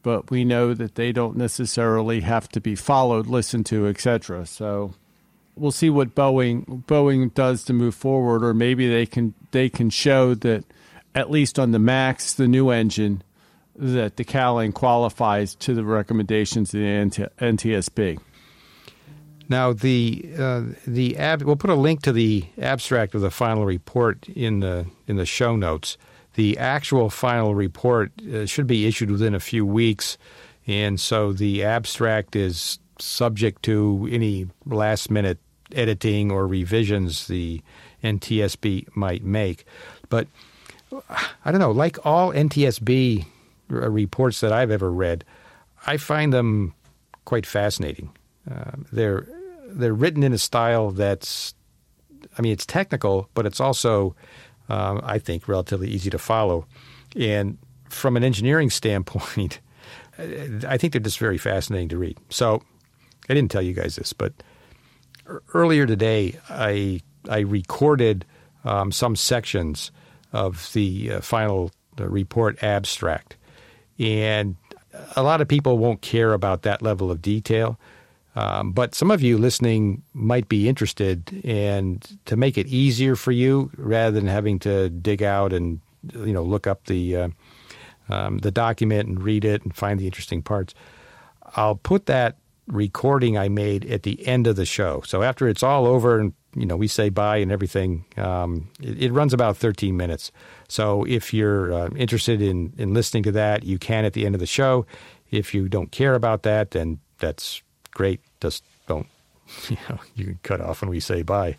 but we know that they don't necessarily have to be followed, listened to, et cetera. So we'll see what Boeing Boeing does to move forward, or maybe they can they can show that at least on the MAX, the new engine, that the Callon qualifies to the recommendations of the N T S B. Now, the uh, the ab- we'll put a link to the abstract of the final report in the in the show notes. The actual final report uh, should be issued within a few weeks, and so the abstract is subject to any last-minute editing or revisions the N T S B might make. But I don't know, like all N T S B r- reports that I've ever read, I find them quite fascinating. Uh, they're they're written in a style that's, I mean, it's technical, but it's also, uh, I think, relatively easy to follow. And from an engineering standpoint, I think they're just very fascinating to read. So I didn't tell you guys this, but earlier today I I recorded um, some sections of the uh, final the report abstract, and a lot of people won't care about that level of detail. Um, but some of you listening might be interested, and to make it easier for you, rather than having to dig out and you know look up the uh, um, the document and read it and find the interesting parts, I'll put that recording I made at the end of the show. So after it's all over and you know we say bye and everything, um, it, it runs about thirteen minutes. So if you're uh, interested in in listening to that, you can at the end of the show. If you don't care about that, then that's great. Just don't, you know, you can cut off when we say bye.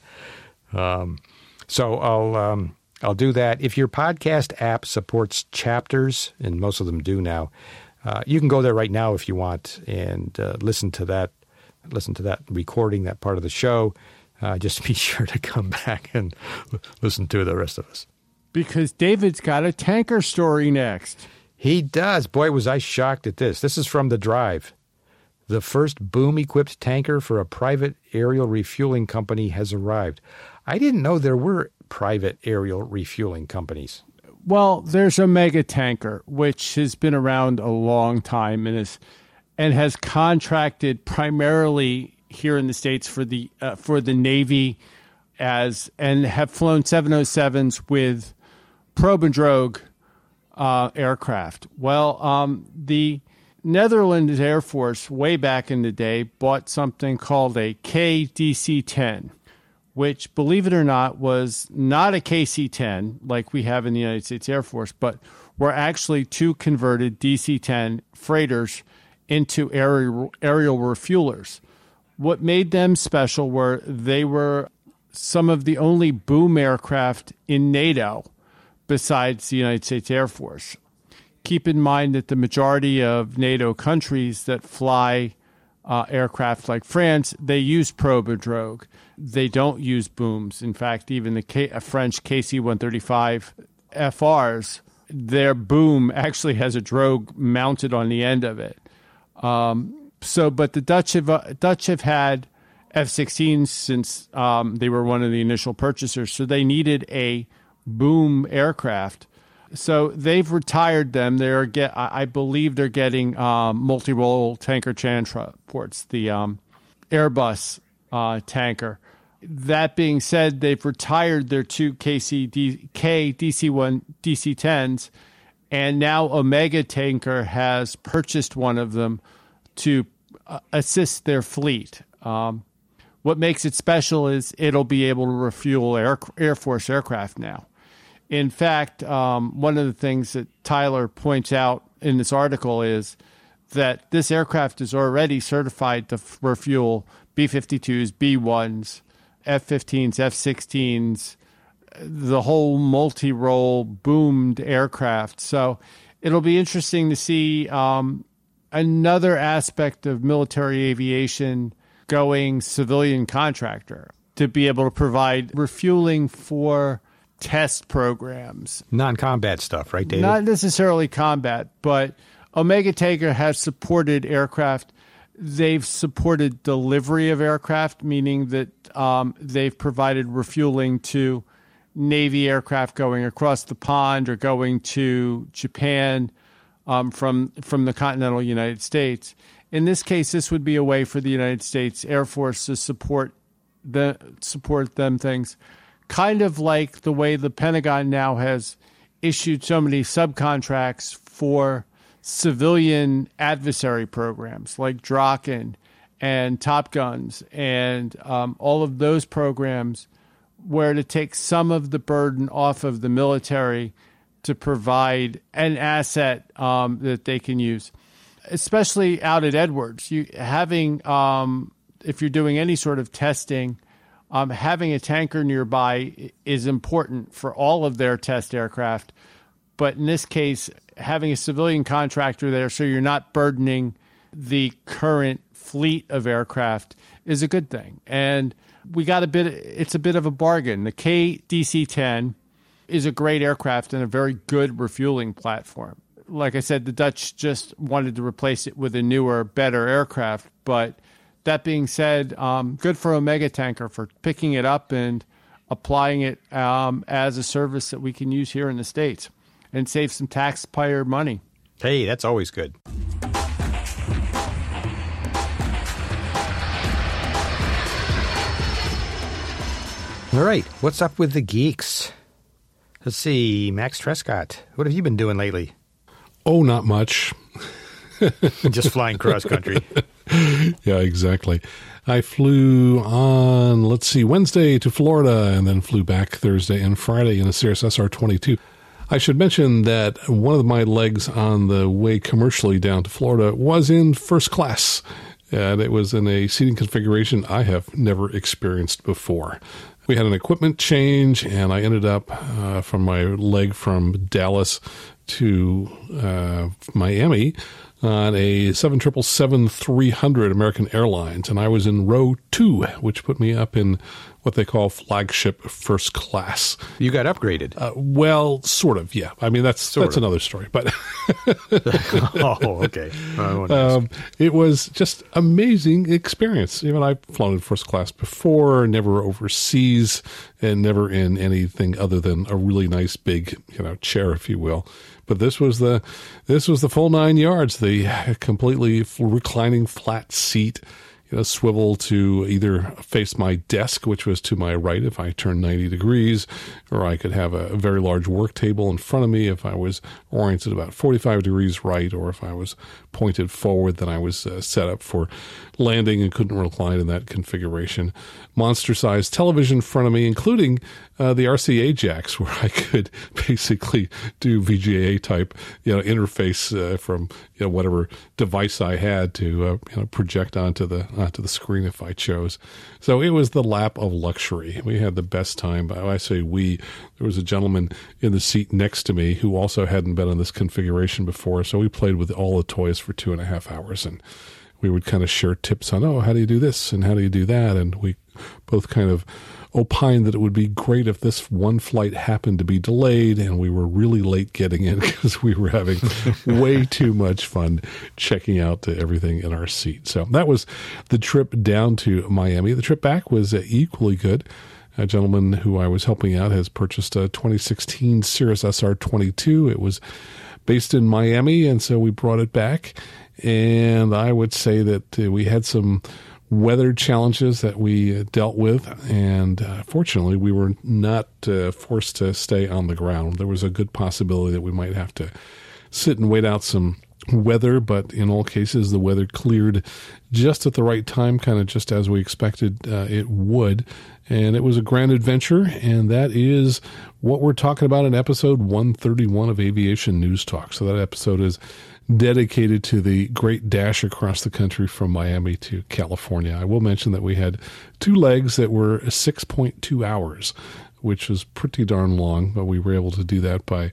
Um, so I'll um, I'll do that. If your podcast app supports chapters, and most of them do now, uh, you can go there right now if you want and uh, listen to that. Listen to that recording, that part of the show. Uh, just be sure to come back and listen to the rest of us. Because David's got a tanker story next. He does. Boy, was I shocked at this. This is from The Drive. The first boom-equipped tanker for a private aerial refueling company has arrived. I didn't know there were private aerial refueling companies. Well, there's a mega tanker, which has been around a long time and is and has contracted primarily here in the States for the uh, for the Navy as and have flown seven oh sevens with probe and drogue uh, aircraft. Well, um, the Netherlands Air Force, way back in the day, bought something called a K D C ten, which, believe it or not, was not a K C ten like we have in the United States Air Force, but were actually two converted D C ten freighters into aerial, aerial refuelers. What made them special were they were some of the only boom aircraft in NATO besides the United States Air Force. Keep in mind that the majority of NATO countries that fly uh, aircraft like France, they use probe and drogue. They don't use booms. In fact, even the K- French K C one thirty-five F Rs, their boom actually has a drogue mounted on the end of it. Um, so, but the Dutch have, uh, Dutch have had F sixteens since um, they were one of the initial purchasers, so they needed a boom aircraft. So they've retired them. They're get, I believe they're getting um, multi-role tanker transports, the um, Airbus uh, tanker. That being said, they've retired their two K C D, K D C one D C tens, and now Omega Tanker has purchased one of them to uh, assist their fleet. Um, what makes it special is it'll be able to refuel Air, Air Force aircraft now. In fact, um, one of the things that Tyler points out in this article is that this aircraft is already certified to f- refuel B fifty-twos, B ones, F fifteens, F sixteens, the whole multi-role boomed aircraft. So it'll be interesting to see um, another aspect of military aviation going civilian contractor to be able to provide refueling for test programs. Non-combat stuff, right, David? Not necessarily combat, but Omega Tanker has supported aircraft. They've supported delivery of aircraft, meaning that um, they've provided refueling to Navy aircraft going across the pond or going to Japan. um, from from the continental United States. In this case, this would be a way for the United States Air Force to support the support them things, kind of like the way the Pentagon now has issued so many subcontracts for civilian adversary programs like Draken and Top Guns and um, all of those programs, where to take some of the burden off of the military to provide an asset um, that they can use, especially out at Edwards. You having, um, if you're doing any sort of testing, um, having a tanker nearby is important for all of their test aircraft. But in this case, having a civilian contractor there so you're not burdening the current fleet of aircraft is a good thing. And we got a bit, it's a bit of a bargain. The K D C ten is a great aircraft and a very good refueling platform. Like I said, the Dutch just wanted to replace it with a newer, better aircraft. But that being said, um, good for Omega Tanker for picking it up and applying it um, as a service that we can use here in the States and save some taxpayer money. Hey, that's always good. All right, what's up with the geeks? Let's see, Max Trescott, what have you been doing lately? Oh, not much. Just flying cross country. Yeah, exactly. I flew on, let's see, Wednesday to Florida and then flew back Thursday and Friday in a Cirrus S R twenty-two. I should mention that one of my legs on the way commercially down to Florida was in first class, and it was in a seating configuration I have never experienced before. We had an equipment change, and I ended up uh, from my leg from Dallas to uh, Miami on a seven seven seven three hundred American Airlines, and I was in row two, which put me up in what they call flagship first class. You got upgraded. Uh, well, sort of, yeah. I mean, that's sort that's of. another story. But oh, okay. Um, it was just amazing experience. Even I've flown in first class before, never overseas, and never in anything other than a really nice big, you know, chair, if you will. But this was the this was the full nine yards. The completely reclining flat seat, you know, swivel to either face my desk, which was to my right if I turned ninety degrees, or I could have a very large work table in front of me if I was oriented about forty-five degrees right, or if I was pointed forward, then I was uh, set up for landing and couldn't recline in that configuration. Monster-sized television in front of me, including uh, the R C A jacks, where I could basically do V G A type, you know, interface uh, from you know whatever device I had to uh, you know project onto the onto the screen if I chose. So it was the lap of luxury. We had the best time. I say we. There was a gentleman in the seat next to me who also hadn't been in this configuration before, so we played with all the toys for two and a half hours, and we would kind of share tips on, oh, how do you do this and how do you do that? And we both kind of opined that it would be great if this one flight happened to be delayed, and we were really late getting in because we were having way too much fun checking out everything in our seat. So that was the trip down to Miami. The trip back was equally good. A gentleman who I was helping out has purchased a twenty sixteen Cirrus S R twenty-two. It was based in Miami, and so we brought it back. And I would say that uh, we had some weather challenges that we uh, dealt with, and uh, fortunately we were not uh, forced to stay on the ground. There was a good possibility that we might have to sit and wait out some weather, but in all cases the weather cleared just at the right time, kind of just as we expected uh, it would. And it was a grand adventure, and that is what we're talking about in episode one thirty-one of Aviation News Talk. So that episode is dedicated to the great dash across the country from Miami to California. I will mention that we had two legs that were six point two hours, which was pretty darn long, but we were able to do that by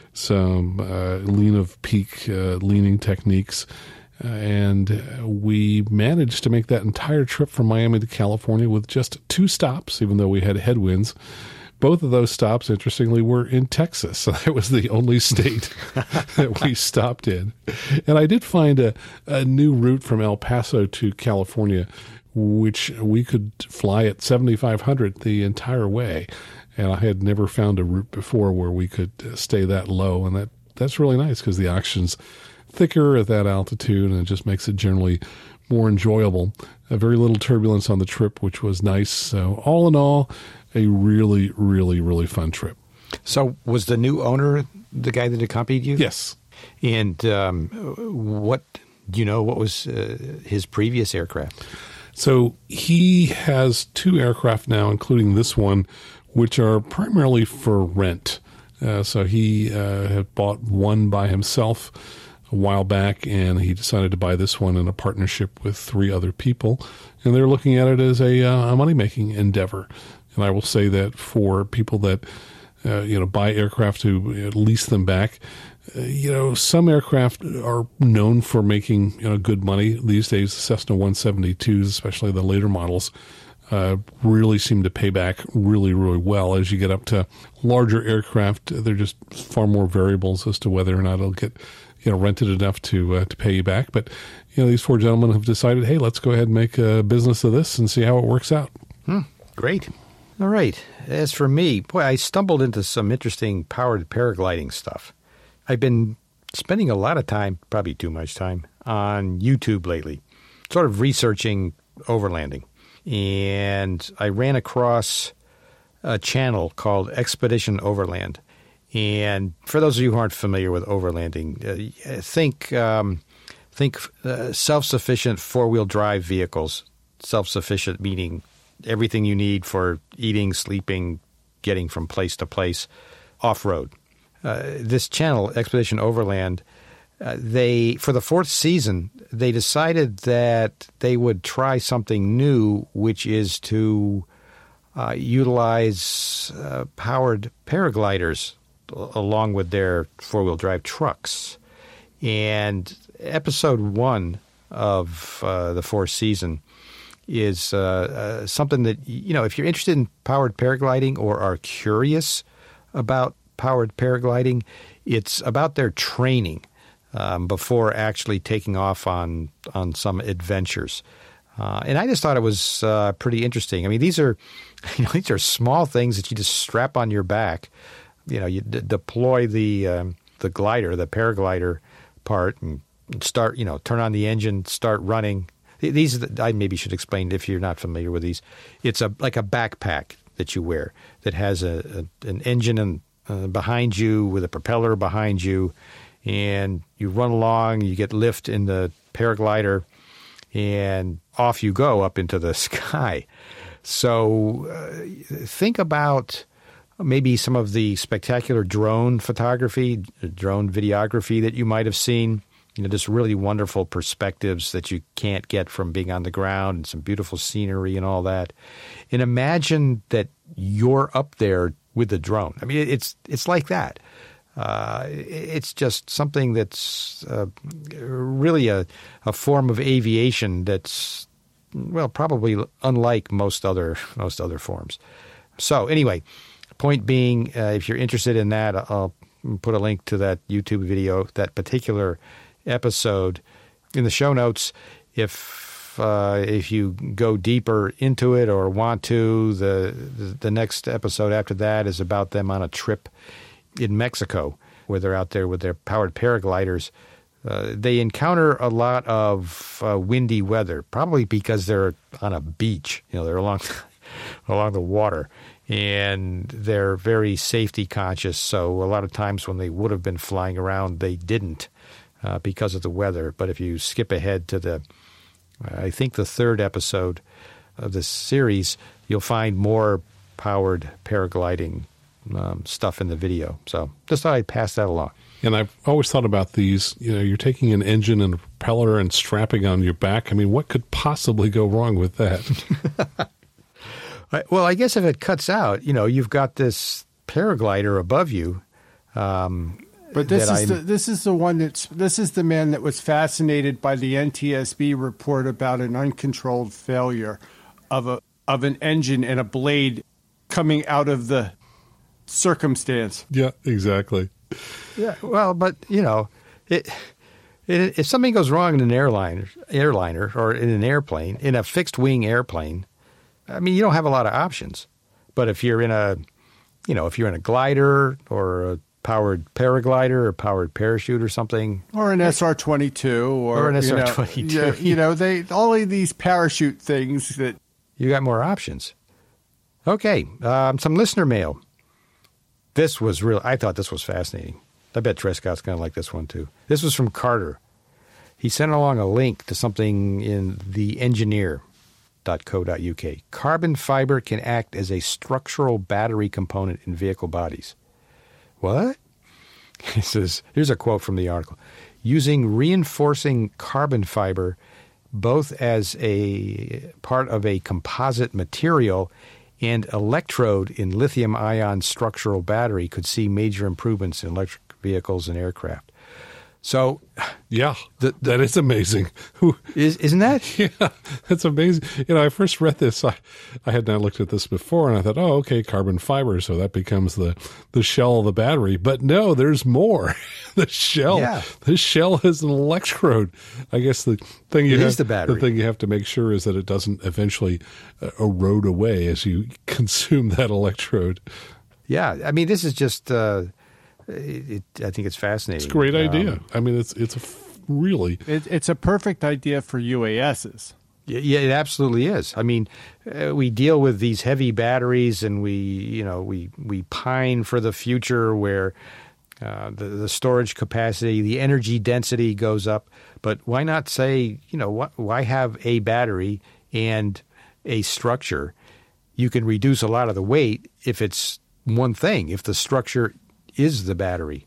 some uh, lean of peak uh, leaning techniques. Uh, and we managed to make that entire trip from Miami to California with just two stops, even though we had headwinds. Both of those stops, interestingly, were in Texas. So that was the only state that we stopped in. And I did find a, a new route from El Paso to California, which we could fly at seventy-five hundred the entire way. And I had never found a route before where we could stay that low, and that that's really nice because the oxygen's thicker at that altitude, and it just makes it generally more enjoyable. Uh, very little turbulence on the trip, which was nice. So all in all, a really, really, really fun trip. So was the new owner the guy that accompanied you? Yes. And um, what do you know? What was uh, his previous aircraft? So he has two aircraft now, including this one, which are primarily for rent. Uh, so he uh, had bought one by himself a while back, and he decided to buy this one in a partnership with three other people. And they're looking at it as a, uh, a money-making endeavor. And I will say that for people that uh, you know buy aircraft to lease them back, uh, you know some aircraft are known for making you know good money these days. The Cessna one seventy-twos, especially the later models, uh, really seem to pay back really, really well. As you get up to larger aircraft, there are just far more variables as to whether or not it'll get you know rented enough to uh, to pay you back. But you know these four gentlemen have decided, hey, let's go ahead and make a business of this and see how it works out. Hmm, great. All right. As for me, boy, I stumbled into some interesting powered paragliding stuff. I've been spending a lot of time, probably too much time, on YouTube lately, sort of researching overlanding. And I ran across a channel called Expedition Overland. And for those of you who aren't familiar with overlanding, uh, think um, think uh, self-sufficient four-wheel drive vehicles. Self-sufficient meaning everything you need for eating, sleeping, getting from place to place, off-road. Uh, this channel, Expedition Overland, uh, they for the fourth season, they decided that they would try something new, which is to uh, utilize uh, powered paragliders along with their four-wheel drive trucks. And episode one of uh, the fourth season is uh, uh, something that, you know, if you're interested in powered paragliding or are curious about powered paragliding, it's about their training um, before actually taking off on on some adventures. Uh, and I just thought it was uh, pretty interesting. I mean, these are you know these are small things that you just strap on your back. You know, you d- deploy the um, the glider, the paraglider part, and start. You know, turn on the engine, start running. These are the, I maybe should explain if you're not familiar with these. It's a like a backpack that you wear that has a, a an engine and uh, behind you with a propeller behind you, and you run along. You get lift in the paraglider, and off you go up into the sky. So uh, think about maybe some of the spectacular drone photography, drone videography that you might have seen. You know, just really wonderful perspectives that you can't get from being on the ground, and some beautiful scenery and all that. And imagine that you're up there with the drone. I mean, it's it's like that. Uh, it's just something that's uh, really a, a form of aviation that's, well, probably unlike most other most other forms. So anyway, point being, uh, if you're interested in that, I'll put a link to that YouTube video, that particular episode, in the show notes. If uh, if you go deeper into it or want to, the, the the next episode after that is about them on a trip in Mexico, where they're out there with their powered paragliders. Uh, they encounter a lot of uh, windy weather, probably because they're on a beach. You know, they're along along the water, and they're very safety conscious. So a lot of times when they would have been flying around, they didn't. Uh, because of the weather. But if you skip ahead to the, I think the third episode of this series, you'll find more powered paragliding um, stuff in the video. So just thought I'd pass that along. And I've always thought about these, you know, you're taking an engine and a propeller and strapping on your back. I mean, what could possibly go wrong with that? Well, I guess if it cuts out, you know, you've got this paraglider above you. Um But this is I'm, the, this is the one that's this is the man that was fascinated by the N T S B report about an uncontrolled failure of a of an engine and a blade coming out of the circumstance. Yeah, exactly. Yeah, well, but you know, it, it, if something goes wrong in an airliner, airliner or in an airplane, in a fixed wing airplane, I mean, you don't have a lot of options. But if you're in a, you know, if you're in a glider or a powered paraglider or powered parachute or something. Or an S R twenty-two. Or, or an you S R know, twenty-two. You, you know, they all of these parachute things that... You got more options. Okay, um, some listener mail. This was real. I thought this was fascinating. I bet Trescott's going to like this one, too. This was from Carter. He sent along a link to something in the engineer dot co dot U K. Carbon fiber can act as a structural battery component in vehicle bodies. What? He says, here's a quote from the article. Using reinforcing carbon fiber both as a part of a composite material and electrode in lithium-ion structural battery could see major improvements in electric vehicles and aircraft. So, yeah, the, that is amazing. Is, isn't that? Yeah, that's amazing. You know, I first read this. I, I had not looked at this before, and I thought, oh, okay, carbon fiber. So that becomes the, the shell of the battery. But no, there's more. the shell, yeah. the shell is an electrode. I guess the thing you it have, is the battery. The thing you have to make sure is that it doesn't eventually uh, erode away as you consume that electrode. Yeah, I mean, this is just. Uh, It, it, I think it's fascinating. It's a great idea. Um, I mean, it's it's a f- really it, it's a perfect idea for U A Ss. Yeah, it absolutely is. I mean, uh, we deal with these heavy batteries, and we, you know, we we pine for the future where uh, the the storage capacity, the energy density goes up. But why not say, you know, wh- why have a battery and a structure? You can reduce a lot of the weight if it's one thing. If the structure is the battery.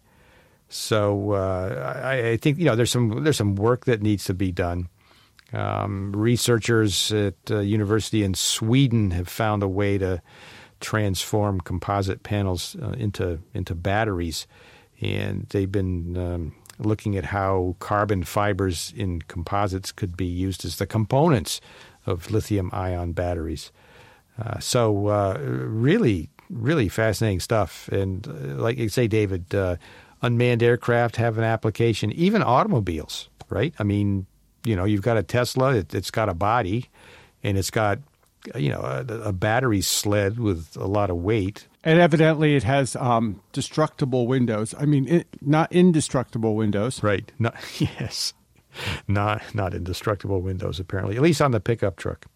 So uh, I, I think, you know, there's some there's some work that needs to be done. Um, researchers at a university in Sweden have found a way to transform composite panels uh, into into batteries, and they've been um, looking at how carbon fibers in composites could be used as the components of lithium-ion batteries. Uh, so uh, really. Really fascinating stuff. And uh, like you say, David, uh, unmanned aircraft have an application, even automobiles, right? I mean, you know, you've got a Tesla, it, it's got a body, and it's got, you know, a, a battery sled with a lot of weight. And evidently it has um, destructible windows. I mean, it, not indestructible windows. Right. Not, yes. Not, not indestructible windows, apparently, at least on the pickup truck.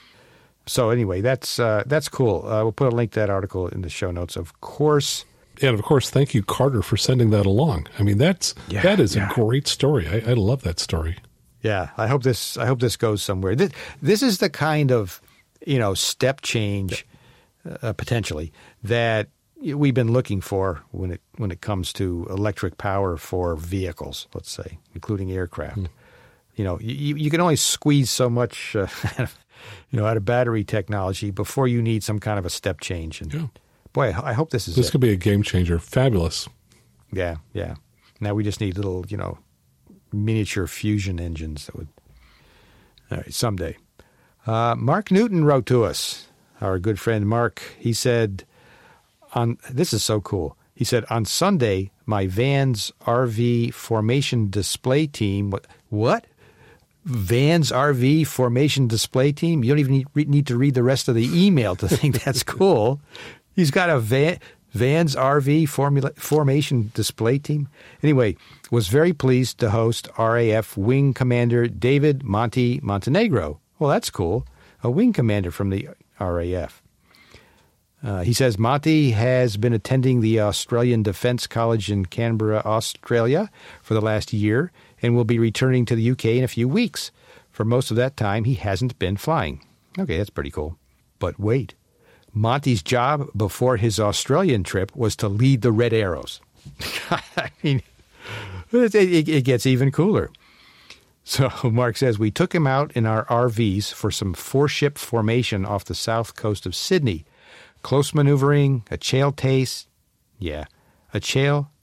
So anyway, that's uh, that's cool. Uh, we'll put a link to that article in the show notes, of course. And of course, thank you, Carter, for sending that along. I mean, that's yeah, that is yeah. a great story. I, I love that story. Yeah, I hope this I hope this goes somewhere. This, this is the kind of, you know, step change uh, potentially that we've been looking for when it when it comes to electric power for vehicles, let's say, including aircraft. Mm. You know, you, you can only squeeze so much. Uh, You know, out of battery technology before you need some kind of a step change. And yeah. boy, I hope this is This it. could be a game changer. Fabulous. Yeah, yeah. Now we just need little, you know, miniature fusion engines that would. All right, someday. Uh, Mark Newton wrote to us, our good friend Mark. He said, "On this is so cool." He said, "On Sunday, my Vans R V formation display team." What? What? Vans R V formation display team? You don't even need, need to read the rest of the email to think that's cool. He's got a Van, Vans R V formula, formation display team. Anyway, was very pleased to host R A F Wing Commander David Monty Montenegro. Well, that's cool. A wing commander from the R A F. Uh, he says Monty has been attending the Australian Defence College in Canberra, Australia for the last year, and will be returning to the U K in a few weeks. For most of that time, he hasn't been flying. Okay, that's pretty cool. But wait, Monty's job before his Australian trip was to lead the Red Arrows. I mean, it, it, it gets even cooler. So Mark says, we took him out in our R Vs for some four-ship formation off the south coast of Sydney. Close maneuvering, a chail taste. Yeah, a chail,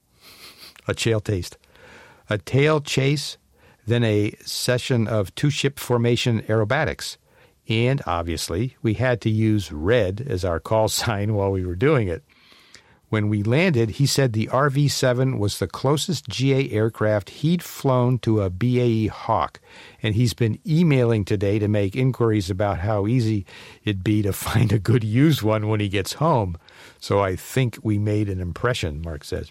a chail taste. A tail chase, then a session of two-ship formation aerobatics. And obviously, we had to use red as our call sign while we were doing it. When we landed, he said the R V seven was the closest G A aircraft he'd flown to a B A E Hawk, and he's been emailing today to make inquiries about how easy it'd be to find a good used one when he gets home. So I think we made an impression, Mark says.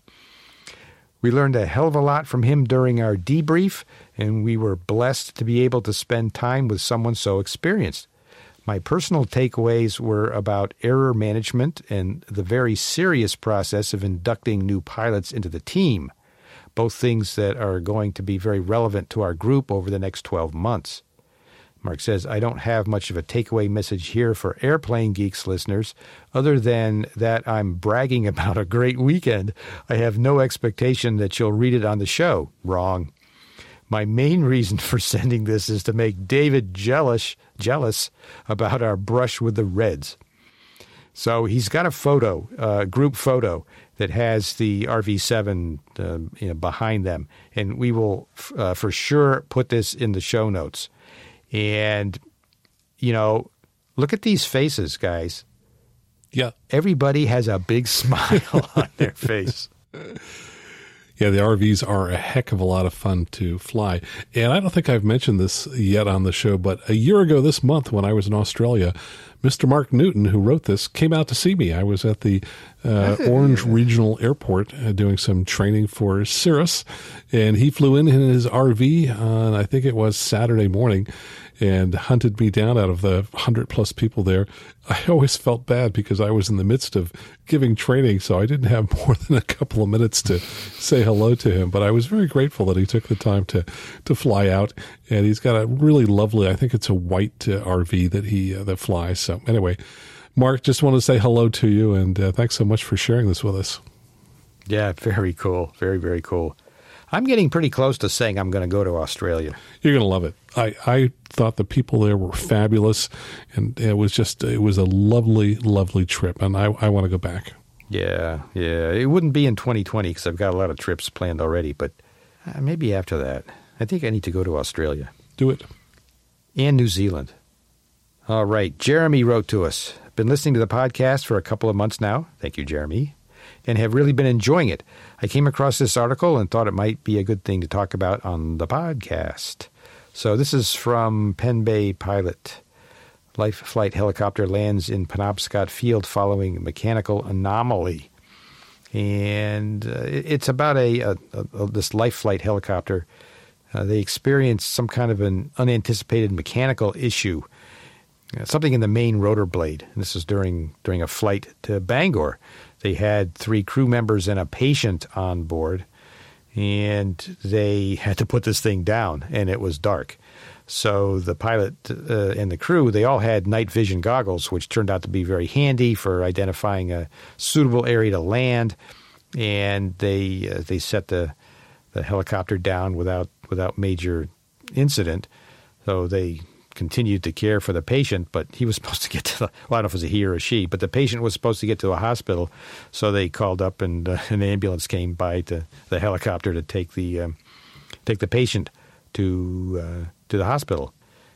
We learned a hell of a lot from him during our debrief, and we were blessed to be able to spend time with someone so experienced. My personal takeaways were about error management and the very serious process of inducting new pilots into the team, both things that are going to be very relevant to our group over the next twelve months. Mark says, I don't have much of a takeaway message here for Airplane Geeks listeners, other than that I'm bragging about a great weekend. I have no expectation that you'll read it on the show. Wrong. My main reason for sending this is to make David jealous, jealous about our brush with the Reds. So he's got a photo, a group photo, that has the R V seven uh, you know, behind them. And we will uh, for sure put this in the show notes. And, you know, look at these faces, guys. Yeah. Everybody has a big smile on their face. Yeah, the R Vs are a heck of a lot of fun to fly. And I don't think I've mentioned this yet on the show, but a year ago this month when I was in Australia, Mister Mark Newton, who wrote this, came out to see me. I was at the uh, Orange Regional Airport uh, doing some training for Cirrus, and he flew in in his R V on, I think it was Saturday morning, and hunted me down out of the hundred plus people there. I always felt bad because I was in the midst of giving training, so I didn't have more than a couple of minutes to say hello to him. But I was very grateful that he took the time to, to fly out, and he's got a really lovely, I think it's a white uh, R V that he uh, that flies. So anyway, Mark, just want to say hello to you, and uh, thanks so much for sharing this with us. Yeah, very cool. Very, very cool. I'm getting pretty close to saying I'm going to go to Australia. You're going to love it. I, I thought the people there were fabulous, and it was just, it was a lovely, lovely trip, and I, I want to go back. Yeah, yeah. It wouldn't be in twenty twenty because I've got a lot of trips planned already, but uh, maybe after that. I think I need to go to Australia. Do it. And New Zealand. All right. Jeremy wrote to us. Been listening to the podcast for a couple of months now. Thank you, Jeremy. And have really been enjoying it. I came across this article and thought it might be a good thing to talk about on the podcast. So this is from Penn Bay Pilot. Life flight helicopter lands in Penobscot Field following mechanical anomaly. And uh, it's about a, a, a this life flight helicopter. Uh, they experienced some kind of an unanticipated mechanical issue, uh, something in the main rotor blade. And this is during during a flight to Bangor. They had three crew members and a patient on board, and they had to put this thing down, and it was dark. So the pilot uh, and the crew, they all had night vision goggles, which turned out to be very handy for identifying a suitable area to land, and they uh, they set the the helicopter down without without major incident. So they continued to care for the patient, but he was supposed to get to the, well, I don't know if it was a he or a she, but the patient was supposed to get to a hospital. So they called up, and uh, an ambulance came by to the helicopter to take the um, take the patient to uh, to the hospital.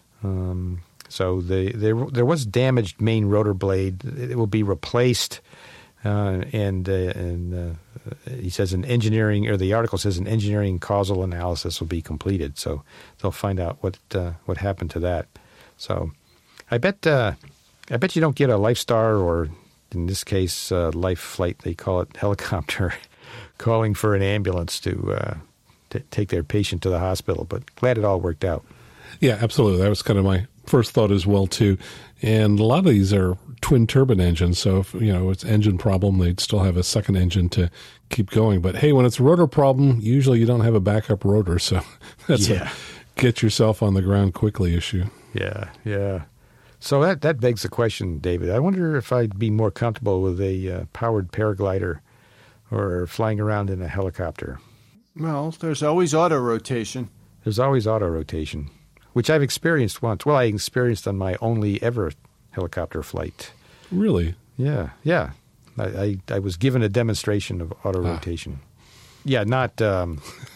Um, so the, there there was damaged main rotor blade. It will be replaced, uh, and uh, and uh, he says an engineering, or the article says an engineering causal analysis will be completed. So they'll find out what uh, what happened to that. So I bet uh, I bet you don't get a Lifestar, or in this case, uh, Life Flight, they call it, helicopter, calling for an ambulance to uh, t- take their patient to the hospital. But glad it all worked out. Yeah, absolutely. That was kind of my first thought as well, too. And a lot of these are twin turbine engines. So if, you know, it's engine problem, they'd still have a second engine to keep going. But hey, when it's a rotor problem, usually you don't have a backup rotor. So that's yeah. a get yourself on the ground quickly issue. Yeah, yeah. So that, that begs the question, David. I wonder if I'd be more comfortable with a uh, powered paraglider or flying around in a helicopter. Well, there's always auto rotation. There's always auto rotation, which I've experienced once. Well, I experienced on my only ever helicopter flight. Really? Yeah, yeah. I, I, I was given a demonstration of auto ah. rotation. Yeah, not um,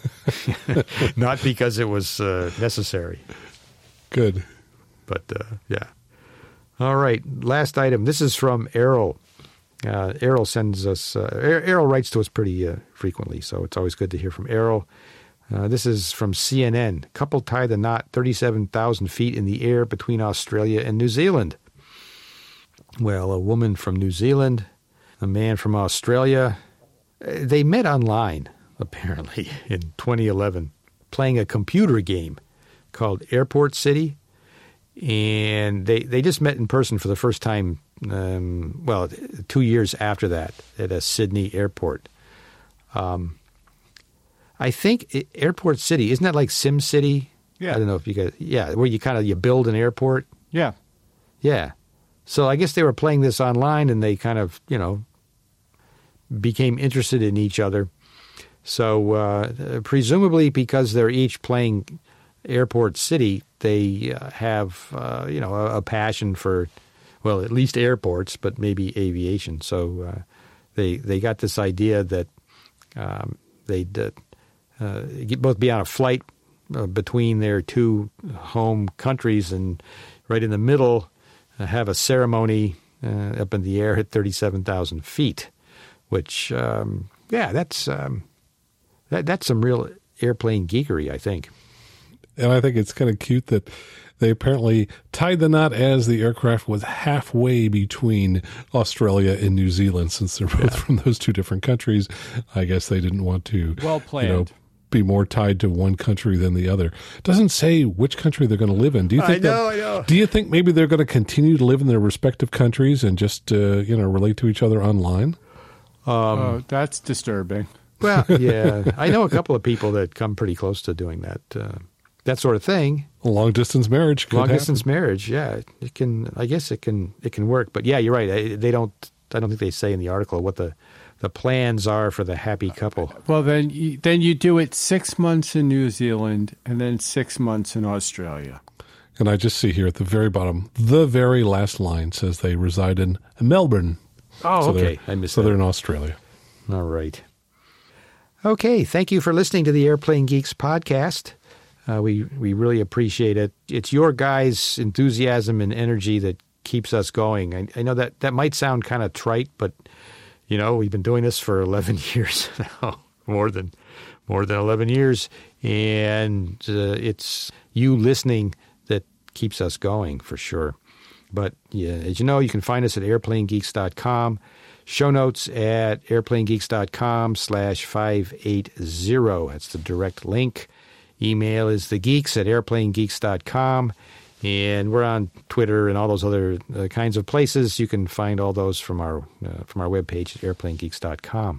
not because it was uh, necessary. Good. But, uh, yeah. All right, last item. This is from Errol. Uh, Errol sends us, uh, Errol writes to us pretty uh, frequently, so it's always good to hear from Errol. Uh, this is from C N N. Couple tie the knot thirty-seven thousand feet in the air between Australia and New Zealand. Well, a woman from New Zealand, a man from Australia, they met online, apparently, in twenty eleven, playing a computer game called Airport City. And they, they just met in person for the first time, um, well, two years after that at a Sydney airport. Um, I think it, Airport City, isn't that like Sim City? Yeah. I don't know if you guys, yeah, where you kind of, you build an airport. Yeah. Yeah. So I guess they were playing this online and they kind of, you know, became interested in each other. So uh, presumably because they're each playing Airport City, they uh, have, uh, you know, a, a passion for, well, at least airports, but maybe aviation. So uh, they they got this idea that um, they'd uh, uh, both be on a flight uh, between their two home countries and right in the middle uh, have a ceremony uh, up in the air at thirty-seven thousand feet, which, um, yeah, that's um, that, that's some real airplane geekery, I think. And I think it's kind of cute that they apparently tied the knot as the aircraft was halfway between Australia and New Zealand, since they're both yeah. from those two different countries. I guess they didn't want to well planned. You know, be more tied to one country than the other. Doesn't say which country they're going to live in. Do you think I know, that, I know. Do you think maybe they're going to continue to live in their respective countries and just uh, you know relate to each other online? Um, oh, that's disturbing. Well, yeah, I know a couple of people that come pretty close to doing that. Uh, That sort of thing. Long distance marriage. Long distance marriage. Yeah, it can. I guess it can. It can work. But yeah, you're right. They don't. I don't think they say in the article what the, the plans are for the happy couple. Well, then, you, then you do it six months in New Zealand and then six months in Australia. And I just see here at the very bottom, the very last line says they reside in Melbourne. Oh, so okay. I missed so that. they're in Australia. All right. Okay. Thank you for listening to the Airplane Geeks podcast. Uh, we, we really appreciate it. It's your guys' enthusiasm and energy that keeps us going. I, I know that, that might sound kind of trite, but, you know, we've been doing this for eleven years now, more than more than eleven years. And uh, it's you listening that keeps us going for sure. But yeah, as you know, you can find us at airplane geeks dot com. Show notes at airplane geeks dot com slash five eighty. That's the direct link. Email is thegeeks at airplane geeks dot com, and we're on Twitter and all those other uh, kinds of places. You can find all those from our uh, from our webpage at airplane geeks dot com.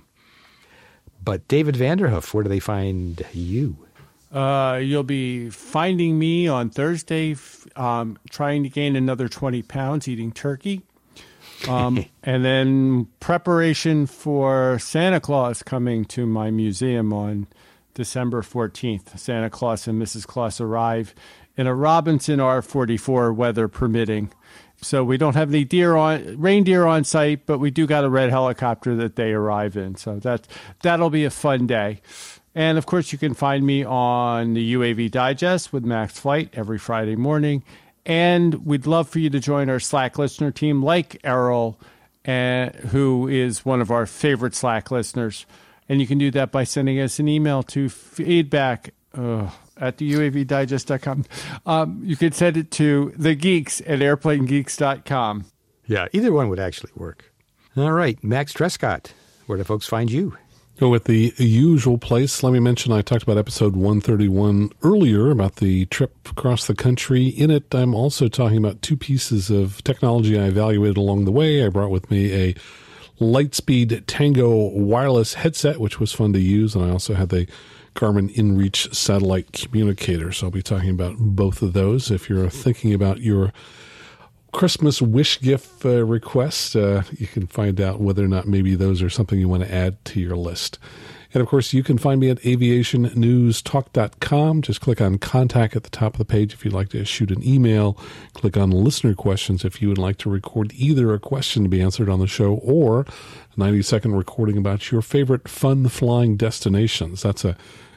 But David Vanderhoof, where do they find you? Uh, you'll be finding me on Thursday um, trying to gain another twenty pounds eating turkey. Um, and then preparation for Santa Claus coming to my museum on December fourteenth. Santa Claus and Missus Claus arrive in a Robinson R forty-four, weather permitting. So we don't have any deer on reindeer on site, but we do got a red helicopter that they arrive in. So that that'll be a fun day. And of course, you can find me on the U A V Digest with Max Flight every Friday morning. And we'd love for you to join our Slack listener team, like Errol, uh, who is one of our favorite Slack listeners. And you can do that by sending us an email to feedback uh, at the U A V digest dot com. Um, you can send it to thegeeks at airplane geeks dot com. Yeah, either one would actually work. All right, Max Trescott, where do folks find you? So at the usual place, let me mention I talked about episode one thirty-one earlier about the trip across the country. In it, I'm also talking about two pieces of technology I evaluated along the way. I brought with me a Lightspeed Tango wireless headset, which was fun to use, and I also had the Garmin InReach satellite communicator. So I'll be talking about both of those. If you're thinking about your Christmas wish gift uh, request, uh, you can find out whether or not maybe those are something you want to add to your list. And of course, you can find me at aviation news talk dot com. Just click on contact at the top of the page if you'd like to shoot an email. Click on listener questions if you would like to record either a question to be answered on the show or a ninety second recording about your favorite fun flying destinations. That's a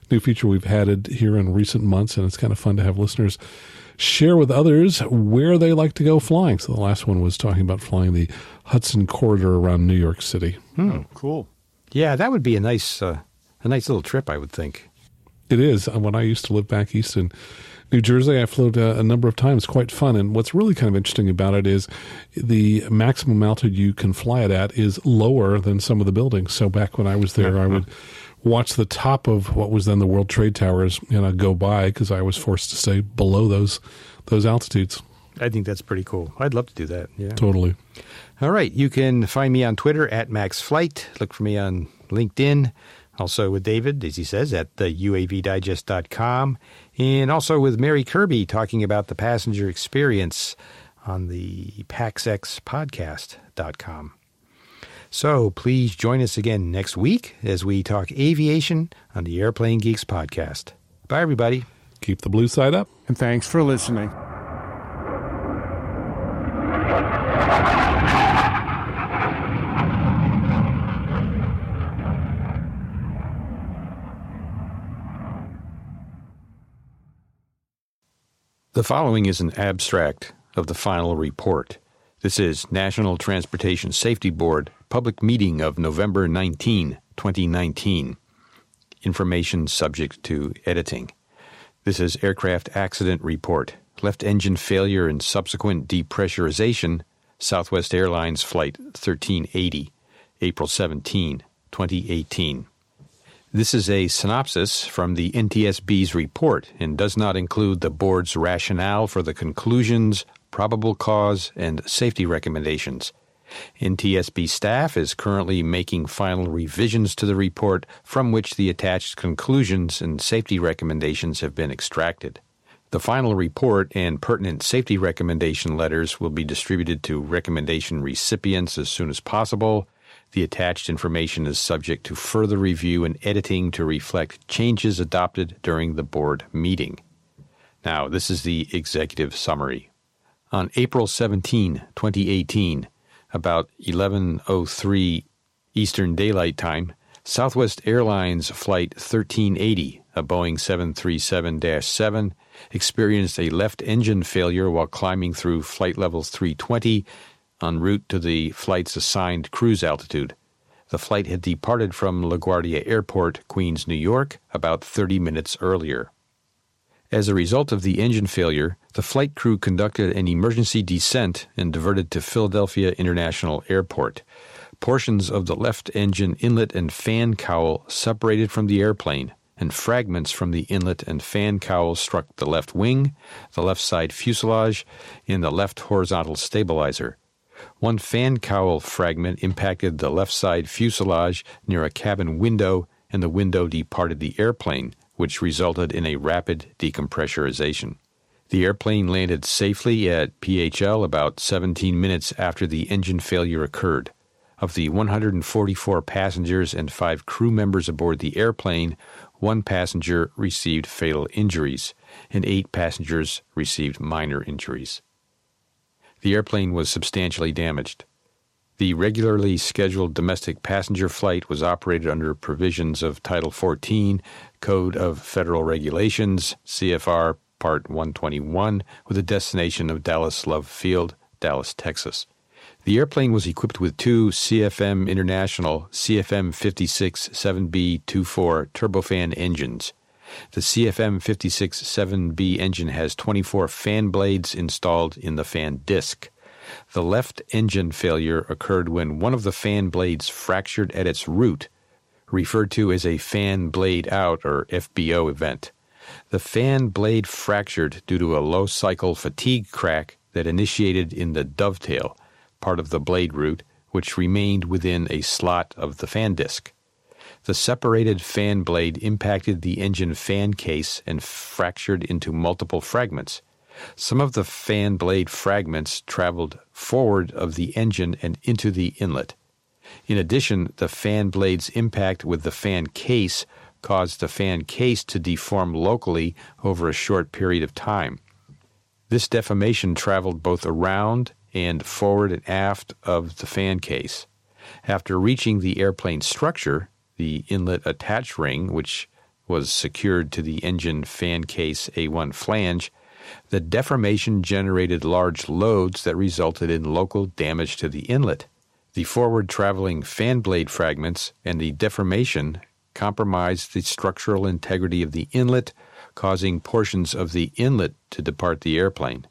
new feature we've added here in recent months, and it's kind of fun to have listeners share with others where they like to go flying. So the last one was talking about flying the Hudson Corridor around New York City. Hmm. Oh, cool. Yeah, that would be a nice, uh, a nice little trip, I would think. It is. When I used to live back east in New Jersey, I flew a, a number of times. Quite fun. And what's really kind of interesting about it is the maximum altitude you can fly it at is lower than some of the buildings. So back when I was there, I would watch the top of what was then the World Trade Towers, you know, go by because I was forced to stay below those those altitudes. I think that's pretty cool. I'd love to do that. Yeah, totally. All right. You can find me on Twitter at MaxFlight. Look for me on LinkedIn. Also with David, as he says, at the U A V digest dot com. And also with Mary Kirby talking about the passenger experience on the pax x podcast dot com. So please join us again next week as we talk aviation on the Airplane Geeks podcast. Bye, everybody. Keep the blue side up. And thanks for listening. The following is an abstract of the final report. This is National Transportation Safety Board public meeting of November nineteenth, twenty nineteen. Information subject to editing. This is Aircraft Accident Report. Left engine failure and subsequent depressurization. Southwest Airlines Flight thirteen eighty, April seventeenth, twenty eighteen. This is a synopsis from the N T S B's report and does not include the board's rationale for the conclusions, probable cause, and safety recommendations. N T S B staff is currently making final revisions to the report from which the attached conclusions and safety recommendations have been extracted. The final report and pertinent safety recommendation letters will be distributed to recommendation recipients as soon as possible. The attached information is subject to further review and editing to reflect changes adopted during the board meeting. Now, this is the executive summary. On April seventeenth, twenty eighteen, about eleven oh three Eastern Daylight Time, Southwest Airlines Flight thirteen eighty, a Boeing seven thirty-seven dash seven, experienced a left engine failure while climbing through flight level three twenty en route to the flight's assigned cruise altitude. The flight had departed from LaGuardia Airport, Queens, New York, about thirty minutes earlier. As a result of the engine failure, the flight crew conducted an emergency descent and diverted to Philadelphia International Airport. Portions of the left engine inlet and fan cowl separated from the airplane, and fragments from the inlet and fan cowl struck the left wing, the left side fuselage, and the left horizontal stabilizer. One fan cowl fragment impacted the left side fuselage near a cabin window, and the window departed the airplane, which resulted in a rapid decompressurization. The airplane landed safely at P H L about seventeen minutes after the engine failure occurred. Of the one hundred forty-four passengers and five crew members aboard the airplane, one passenger received fatal injuries, and eight passengers received minor injuries. The airplane was substantially damaged. The regularly scheduled domestic passenger flight was operated under provisions of Title fourteen, Code of Federal Regulations, C F R Part one twenty-one, with a destination of Dallas Love Field, Dallas, Texas. The airplane was equipped with two C F M International C F M fifty-six seven B twenty-four turbofan engines. The C F M fifty-six seven B engine has twenty-four fan blades installed in the fan disc. The left engine failure occurred when one of the fan blades fractured at its root, referred to as a fan blade out or F B O event. The fan blade fractured due to a low cycle fatigue crack that initiated in the dovetail, part of the blade root, which remained within a slot of the fan disc. The separated fan blade impacted the engine fan case and fractured into multiple fragments. Some of the fan blade fragments traveled forward of the engine and into the inlet. In addition, the fan blade's impact with the fan case caused the fan case to deform locally over a short period of time. This deformation traveled both around and forward and aft of the fan case. After reaching the airplane structure, the inlet attach ring, which was secured to the engine fan case A one flange, the deformation generated large loads that resulted in local damage to the inlet. The forward-traveling fan blade fragments and the deformation compromised the structural integrity of the inlet, causing portions of the inlet to depart the airplane.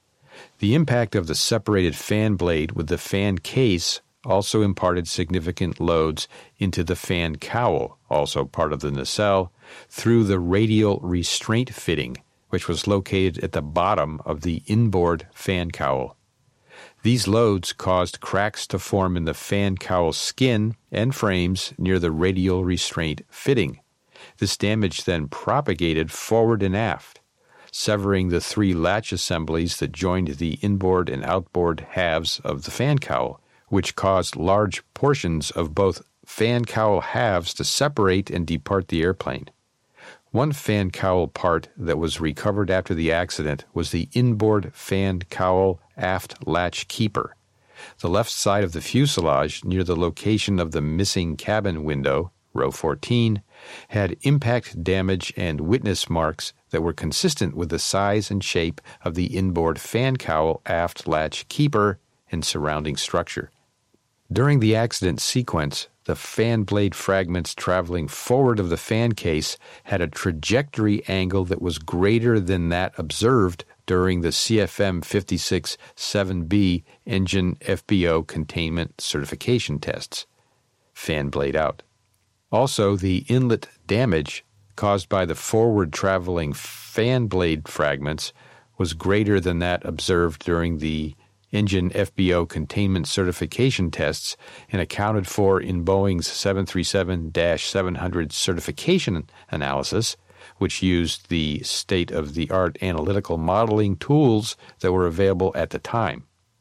The impact of the separated fan blade with the fan case also imparted significant loads into the fan cowl, also part of the nacelle, through the radial restraint fitting, which was located at the bottom of the inboard fan cowl. These loads caused cracks to form in the fan cowl skin and frames near the radial restraint fitting. This damage then propagated forward and aft, severing the three latch assemblies that joined the inboard and outboard halves of the fan cowl, which caused large portions of both fan cowl halves to separate and depart the airplane. One fan cowl part that was recovered after the accident was the inboard fan cowl aft latch keeper. The left side of the fuselage, near the location of the missing cabin window, row fourteen, had impact damage and witness marks that were consistent with the size and shape of the inboard fan cowl aft latch keeper and surrounding structure. During the accident sequence, the fan blade fragments traveling forward of the fan case had a trajectory angle that was greater than that observed during the C F M fifty-six seven B engine F B O containment certification tests. Fan blade out. Also, the inlet damage caused by the forward-traveling fan blade fragments was greater than that observed during the engine F B O containment certification tests and accounted for in Boeing's seven thirty-seven seven hundred certification analysis, which used the state-of-the-art analytical modeling tools that were available at the time.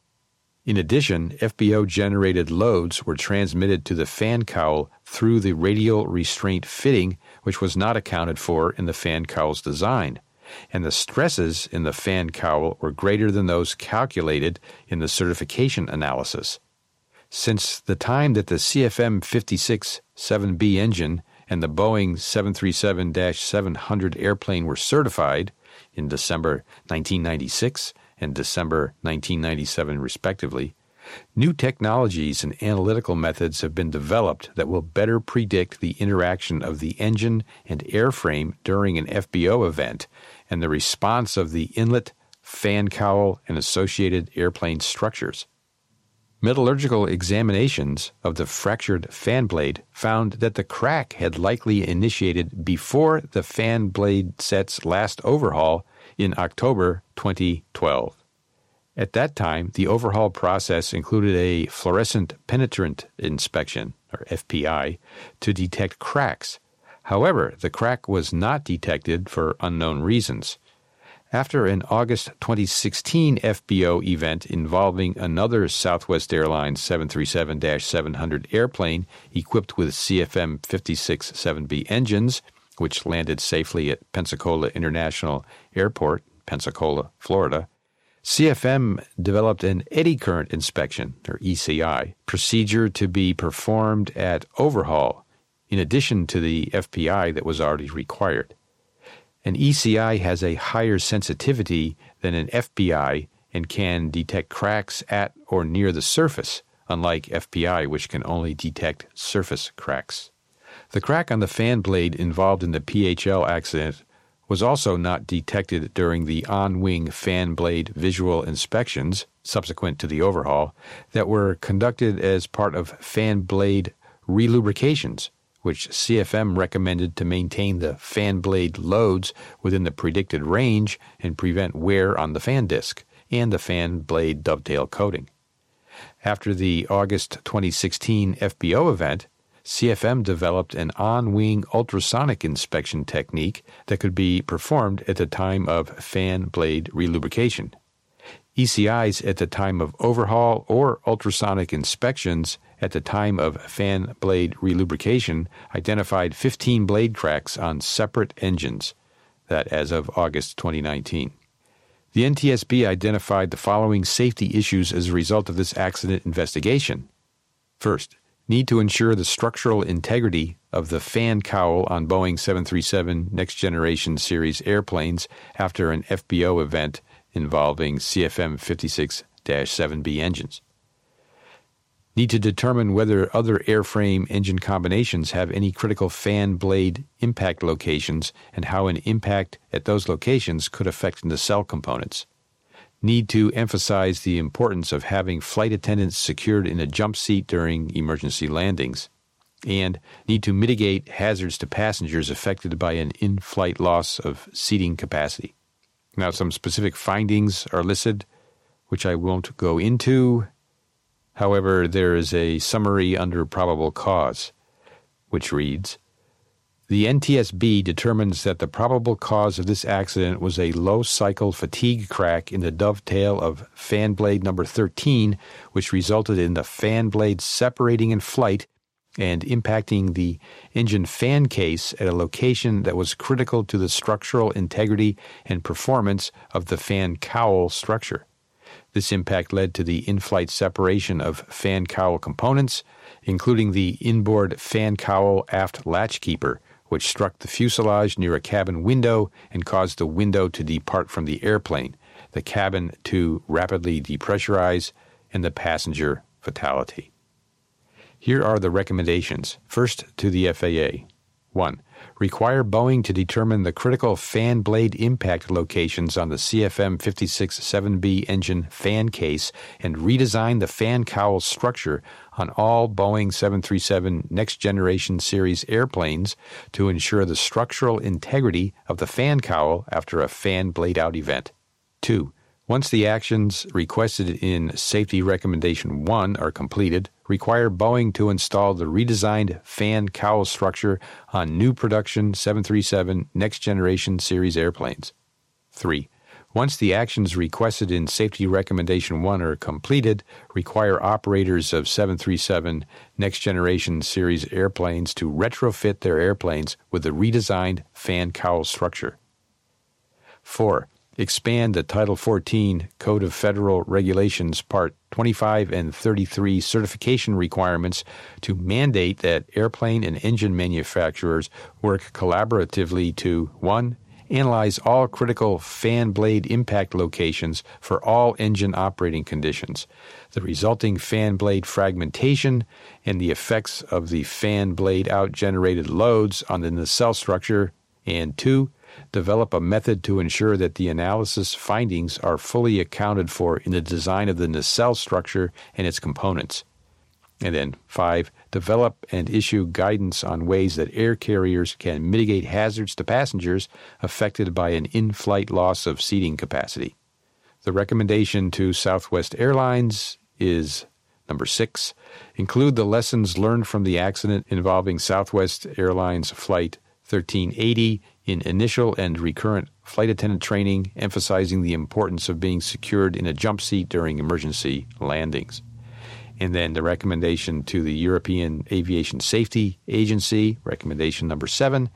In addition, F B O-generated loads were transmitted to the fan cowl through the radial restraint fitting, which was not accounted for in the fan cowl's design, and the stresses in the fan cowl were greater than those calculated in the certification analysis. Since the time that the C F M fifty-six seven B engine and the Boeing seven thirty-seven seven hundred airplane were certified in December nineteen ninety-six and December nineteen ninety-seven respectively, new technologies and analytical methods have been developed that will better predict the interaction of the engine and airframe during an F B O event and the response of the inlet, fan cowl, and associated airplane structures. Metallurgical examinations of the fractured fan blade found that the crack had likely initiated before the fan blade set's last overhaul in October twenty twelve. At that time, the overhaul process included a fluorescent penetrant inspection, or F P I, to detect cracks. However, the crack was not detected for unknown reasons. After an August twenty sixteen F B O event involving another Southwest Airlines seven thirty-seven seven hundred airplane equipped with C F M fifty-six seven B engines, which landed safely at Pensacola International Airport, Pensacola, Florida, C F M developed an eddy current inspection, or E C I, procedure to be performed at overhaul, in addition to the F P I that was already required. An E C I has a higher sensitivity than an F P I and can detect cracks at or near the surface, unlike F P I, which can only detect surface cracks. The crack on the fan blade involved in the P H L accident was also not detected during the on-wing fan blade visual inspections, subsequent to the overhaul, that were conducted as part of fan blade relubrications, which C F M recommended to maintain the fan blade loads within the predicted range and prevent wear on the fan disc and the fan blade dovetail coating. After the August twenty sixteen F B O event, C F M developed an on-wing ultrasonic inspection technique that could be performed at the time of fan blade relubrication. E C Is at the time of overhaul or ultrasonic inspections at the time of fan blade relubrication identified fifteen blade cracks on separate engines, that as of August twenty nineteen. The N T S B identified the following safety issues as a result of this accident investigation. First, Need to ensure the structural integrity of the fan cowl on Boeing seven thirty-seven Next Generation Series airplanes after an F B O event involving C F M fifty-six dash seven B engines. Need to determine whether other airframe engine combinations have any critical fan blade impact locations and how an impact at those locations could affect nacelle components. Need to emphasize the importance of having flight attendants secured in a jump seat during emergency landings, and need to mitigate hazards to passengers affected by an in-flight loss of seating capacity. Now, some specific findings are listed, which I won't go into. However, there is a summary under probable cause, which reads, the N T S B determines that the probable cause of this accident was a low-cycle fatigue crack in the dovetail of fan blade number thirteen, which resulted in the fan blade separating in flight and impacting the engine fan case at a location that was critical to the structural integrity and performance of the fan cowl structure. This impact led to the in-flight separation of fan cowl components, including the inboard fan cowl aft latch keeper, which struck the fuselage near a cabin window and caused the window to depart from the airplane, the cabin to rapidly depressurize, and the passenger fatality. Here are the recommendations. First, to the F A A. one. Require Boeing to determine the critical fan blade impact locations on the C F M fifty-six seven B engine fan case and redesign the fan cowl structure on all Boeing seven thirty-seven Next Generation Series airplanes to ensure the structural integrity of the fan cowl after a fan blade out event. two. Once the actions requested in Safety Recommendation one are completed, require Boeing to install the redesigned fan cowl structure on new production seven thirty-seven Next Generation Series airplanes. three. Once the actions requested in Safety Recommendation one are completed, require operators of seven thirty-seven Next Generation Series airplanes to retrofit their airplanes with the redesigned fan cowl structure. four. Expand the Title fourteen Code of Federal Regulations Part twenty-five and thirty-three certification requirements to mandate that airplane and engine manufacturers work collaboratively to one. Analyze all critical fan blade impact locations for all engine operating conditions, the resulting fan blade fragmentation, and the effects of the fan blade out generated loads on the nacelle structure, and two. Develop a method to ensure that the analysis findings are fully accounted for in the design of the nacelle structure and its components. And then five. Develop and issue guidance on ways that air carriers can mitigate hazards to passengers affected by an in-flight loss of seating capacity. The recommendation to Southwest Airlines is number six. Include the lessons learned from the accident involving Southwest Airlines Flight thirteen eighty in initial and recurrent flight attendant training, emphasizing the importance of being secured in a jump seat during emergency landings. And then the recommendation to the European Aviation Safety Agency, recommendation number seven,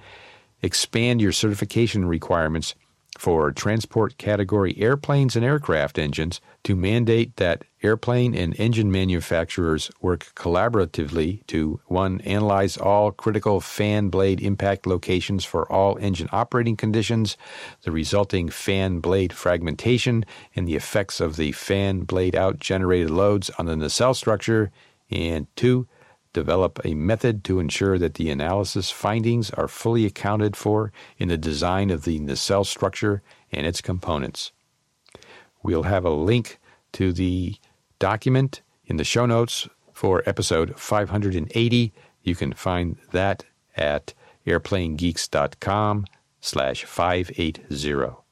expand your certification requirements for transport category airplanes and aircraft engines to mandate that airplane and engine manufacturers work collaboratively to, one, analyze all critical fan blade impact locations for all engine operating conditions, the resulting fan blade fragmentation, and the effects of the fan blade out generated loads on the nacelle structure, and two, develop a method to ensure that the analysis findings are fully accounted for in the design of the nacelle structure and its components. We'll have a link to the document in the show notes for episode five hundred eighty. You can find that at airplanegeeks.com slash 580.